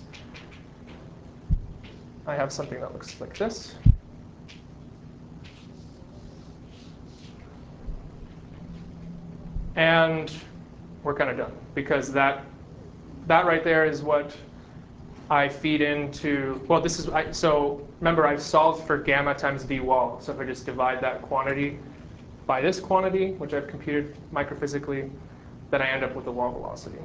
I have something that looks like this. And we're kind of done, because that that right there is what I feed into, well, this is, I, so remember I've solved for gamma times v wall. So if I just divide that quantity by this quantity, which I've computed microphysically, then I end up with the wall velocity.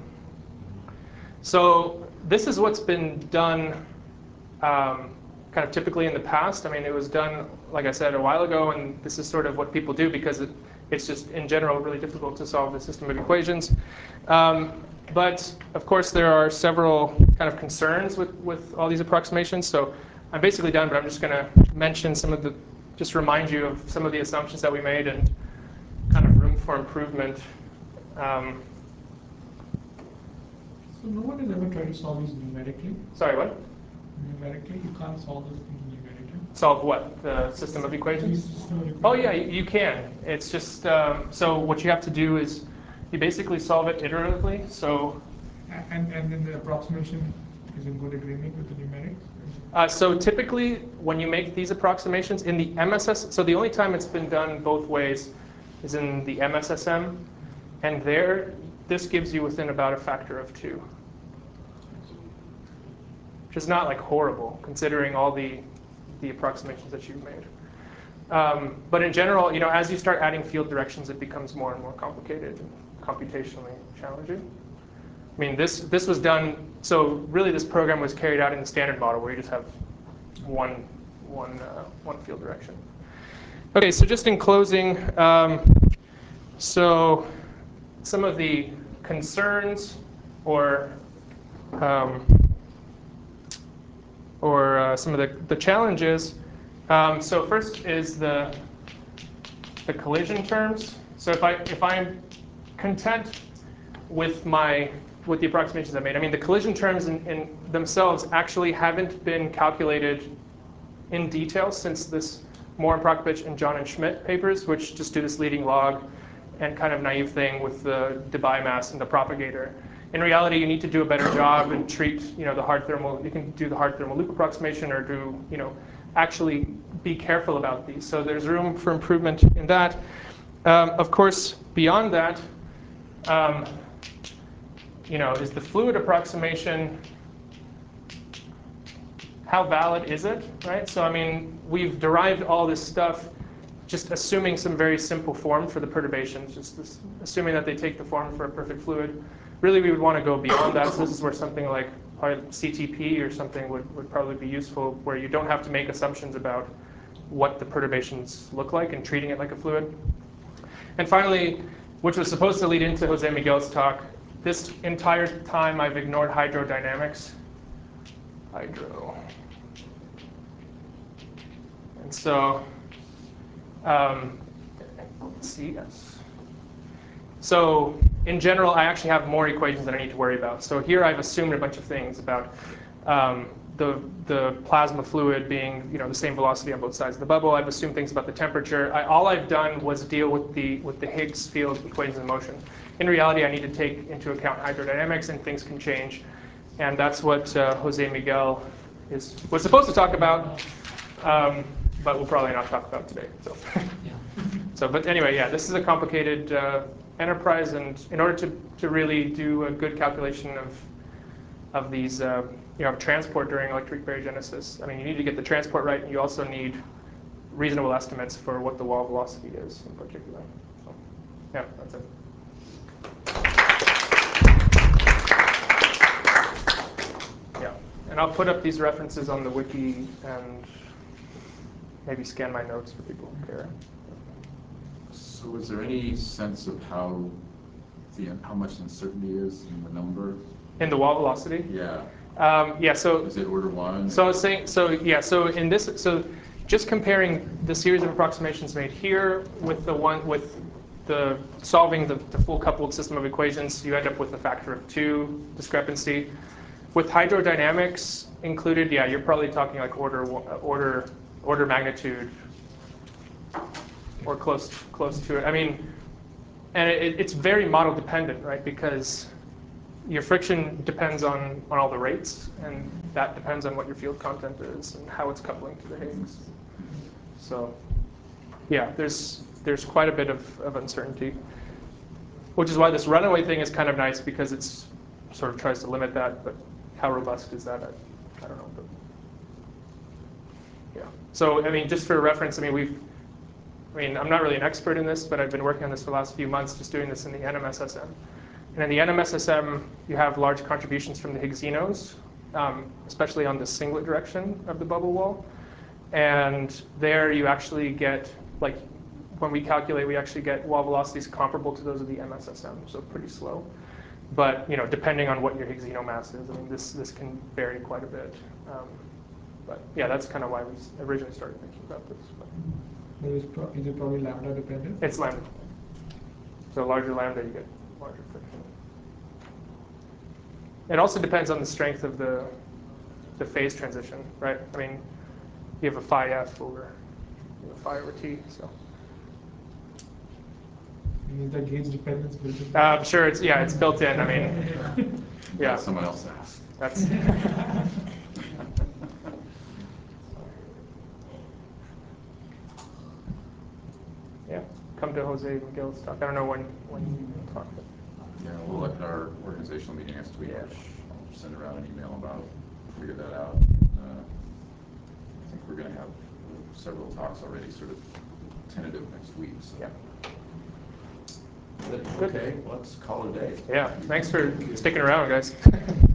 So this is what's been done um, kind of typically in the past. I mean, it was done, like I said, a while ago, and this is sort of what people do because it, it's just, in general, really difficult to solve the system of equations. Um, but, of course, there are several kind of concerns with, with all these approximations. So I'm basically done, but I'm just going to mention some of the, just remind you of some of the assumptions that we made and kind of room for improvement. Um, so no one has ever tried to solve these numerically? Sorry, what? Numerically, you can't solve this thing numerically. Solve what? The system of equations? Oh yeah, you, you can. It's just, um, so what you have to do is, You basically solve it iteratively. So, and and then the approximation is in good agreement with the numerics. uh, so typically when you make these approximations in the M S S, so the only time it's been done both ways is in the M S S M, and there this gives you within about a factor of two, which is not like horrible considering all the the approximations that you've made. Um, but in general, you know, as you start adding field directions, it becomes more and more complicated and computationally challenging. I mean, this this was done, so really this program was carried out in the standard model where you just have one, one, uh, one field direction. Okay, so just in closing, um, so some of the concerns or um, or uh, some of the, the challenges. Um, so first is the the collision terms. So if I if I'm content with my with the approximations I made, I mean the collision terms in, in themselves actually haven't been calculated in detail since this Moore and Prokopich and John and Schmidt papers, which just do this leading log and kind of naive thing with the Debye mass and the propagator. In reality, you need to do a better job and treat, you know, the hard thermal. You can do the hard thermal loop approximation, or do, you know, actually be careful about these. So there's room for improvement in that. Um, of course, beyond that, um, you know, is the fluid approximation, how valid is it, right? So I mean, we've derived all this stuff just assuming some very simple form for the perturbations, just this, assuming that they take the form for a perfect fluid. Really, we would want to go beyond that. So this is where something like C T P or something would, would probably be useful, where you don't have to make assumptions about what the perturbations look like and treating it like a fluid. And finally, which was supposed to lead into Jose Miguel's talk, this entire time I've ignored hydrodynamics. Hydro. And so, um, let's see, yes. So in general, I actually have more equations that I need to worry about. So here I've assumed a bunch of things about um, the, the plasma fluid being, you know, the same velocity on both sides of the bubble. I've assumed things about the temperature. I, all I've done was deal with the, with the Higgs field equations of motion. In reality, I need to take into account hydrodynamics, and things can change. And that's what uh, Jose Miguel is, was supposed to talk about, um, but we'll probably not talk about today. So, so but anyway, yeah, this is a complicated uh, enterprise, and in order to, to really do a good calculation of of these, uh, you know, transport during electric baryogenesis, I mean, you need to get the transport right, and you also need reasonable estimates for what the wall velocity is in particular. So, yeah, that's it. Yeah, and I'll put up these references on the wiki and maybe scan my notes for people who care. So is there any sense of how the how much uncertainty is in the number? In the wall velocity? Yeah. Um, yeah. So is it order one? So I was saying. So yeah. So in this. So just comparing the series of approximations made here with the one with the solving the, the full coupled system of equations, you end up with a factor of two discrepancy. With hydrodynamics included, yeah, you're probably talking like order order order magnitude or close close to it. I mean, and it, it's very model dependent, right? Because your friction depends on, on all the rates, and that depends on what your field content is and how it's coupling to the Higgs. So yeah, there's there's quite a bit of, of uncertainty, which is why this runaway thing is kind of nice, because it's sort of tries to limit that, but how robust is that? I, I don't know. But yeah. So I mean, just for reference, I mean, we've I mean, I'm not really an expert in this, but I've been working on this for the last few months, just doing this in the N M S S M. And in the N M S S M, you have large contributions from the Higgsinos, um, especially on the singlet direction of the bubble wall. And there you actually get, like, when we calculate, we actually get wall velocities comparable to those of the M S S M, so pretty slow. But, you know, depending on what your Higgsino mass is, I mean, this, this can vary quite a bit. Um, but yeah, that's kind of why we originally started thinking about this. But. Is, pro is it probably lambda dependent? It's lambda. So larger lambda, you get larger friction. It also depends on the strength of the the phase transition, right? I mean, you have a phi f over you know, phi over t. So Is that gauge dependence built in? Uh, I'm sure it's, yeah, it's built in. I mean, yeah. Someone else asked. That's. Yeah, come to Jose Miguel's talk. I don't know when, when you talk. But. Yeah, we'll look at our organizational meeting next week. Yeah. I'll send around an email about, figure that out. Uh, I think we're going to have several talks already sort of tentative next week. So. Yeah. Okay, let's call it a day. Yeah, thanks for sticking around, guys.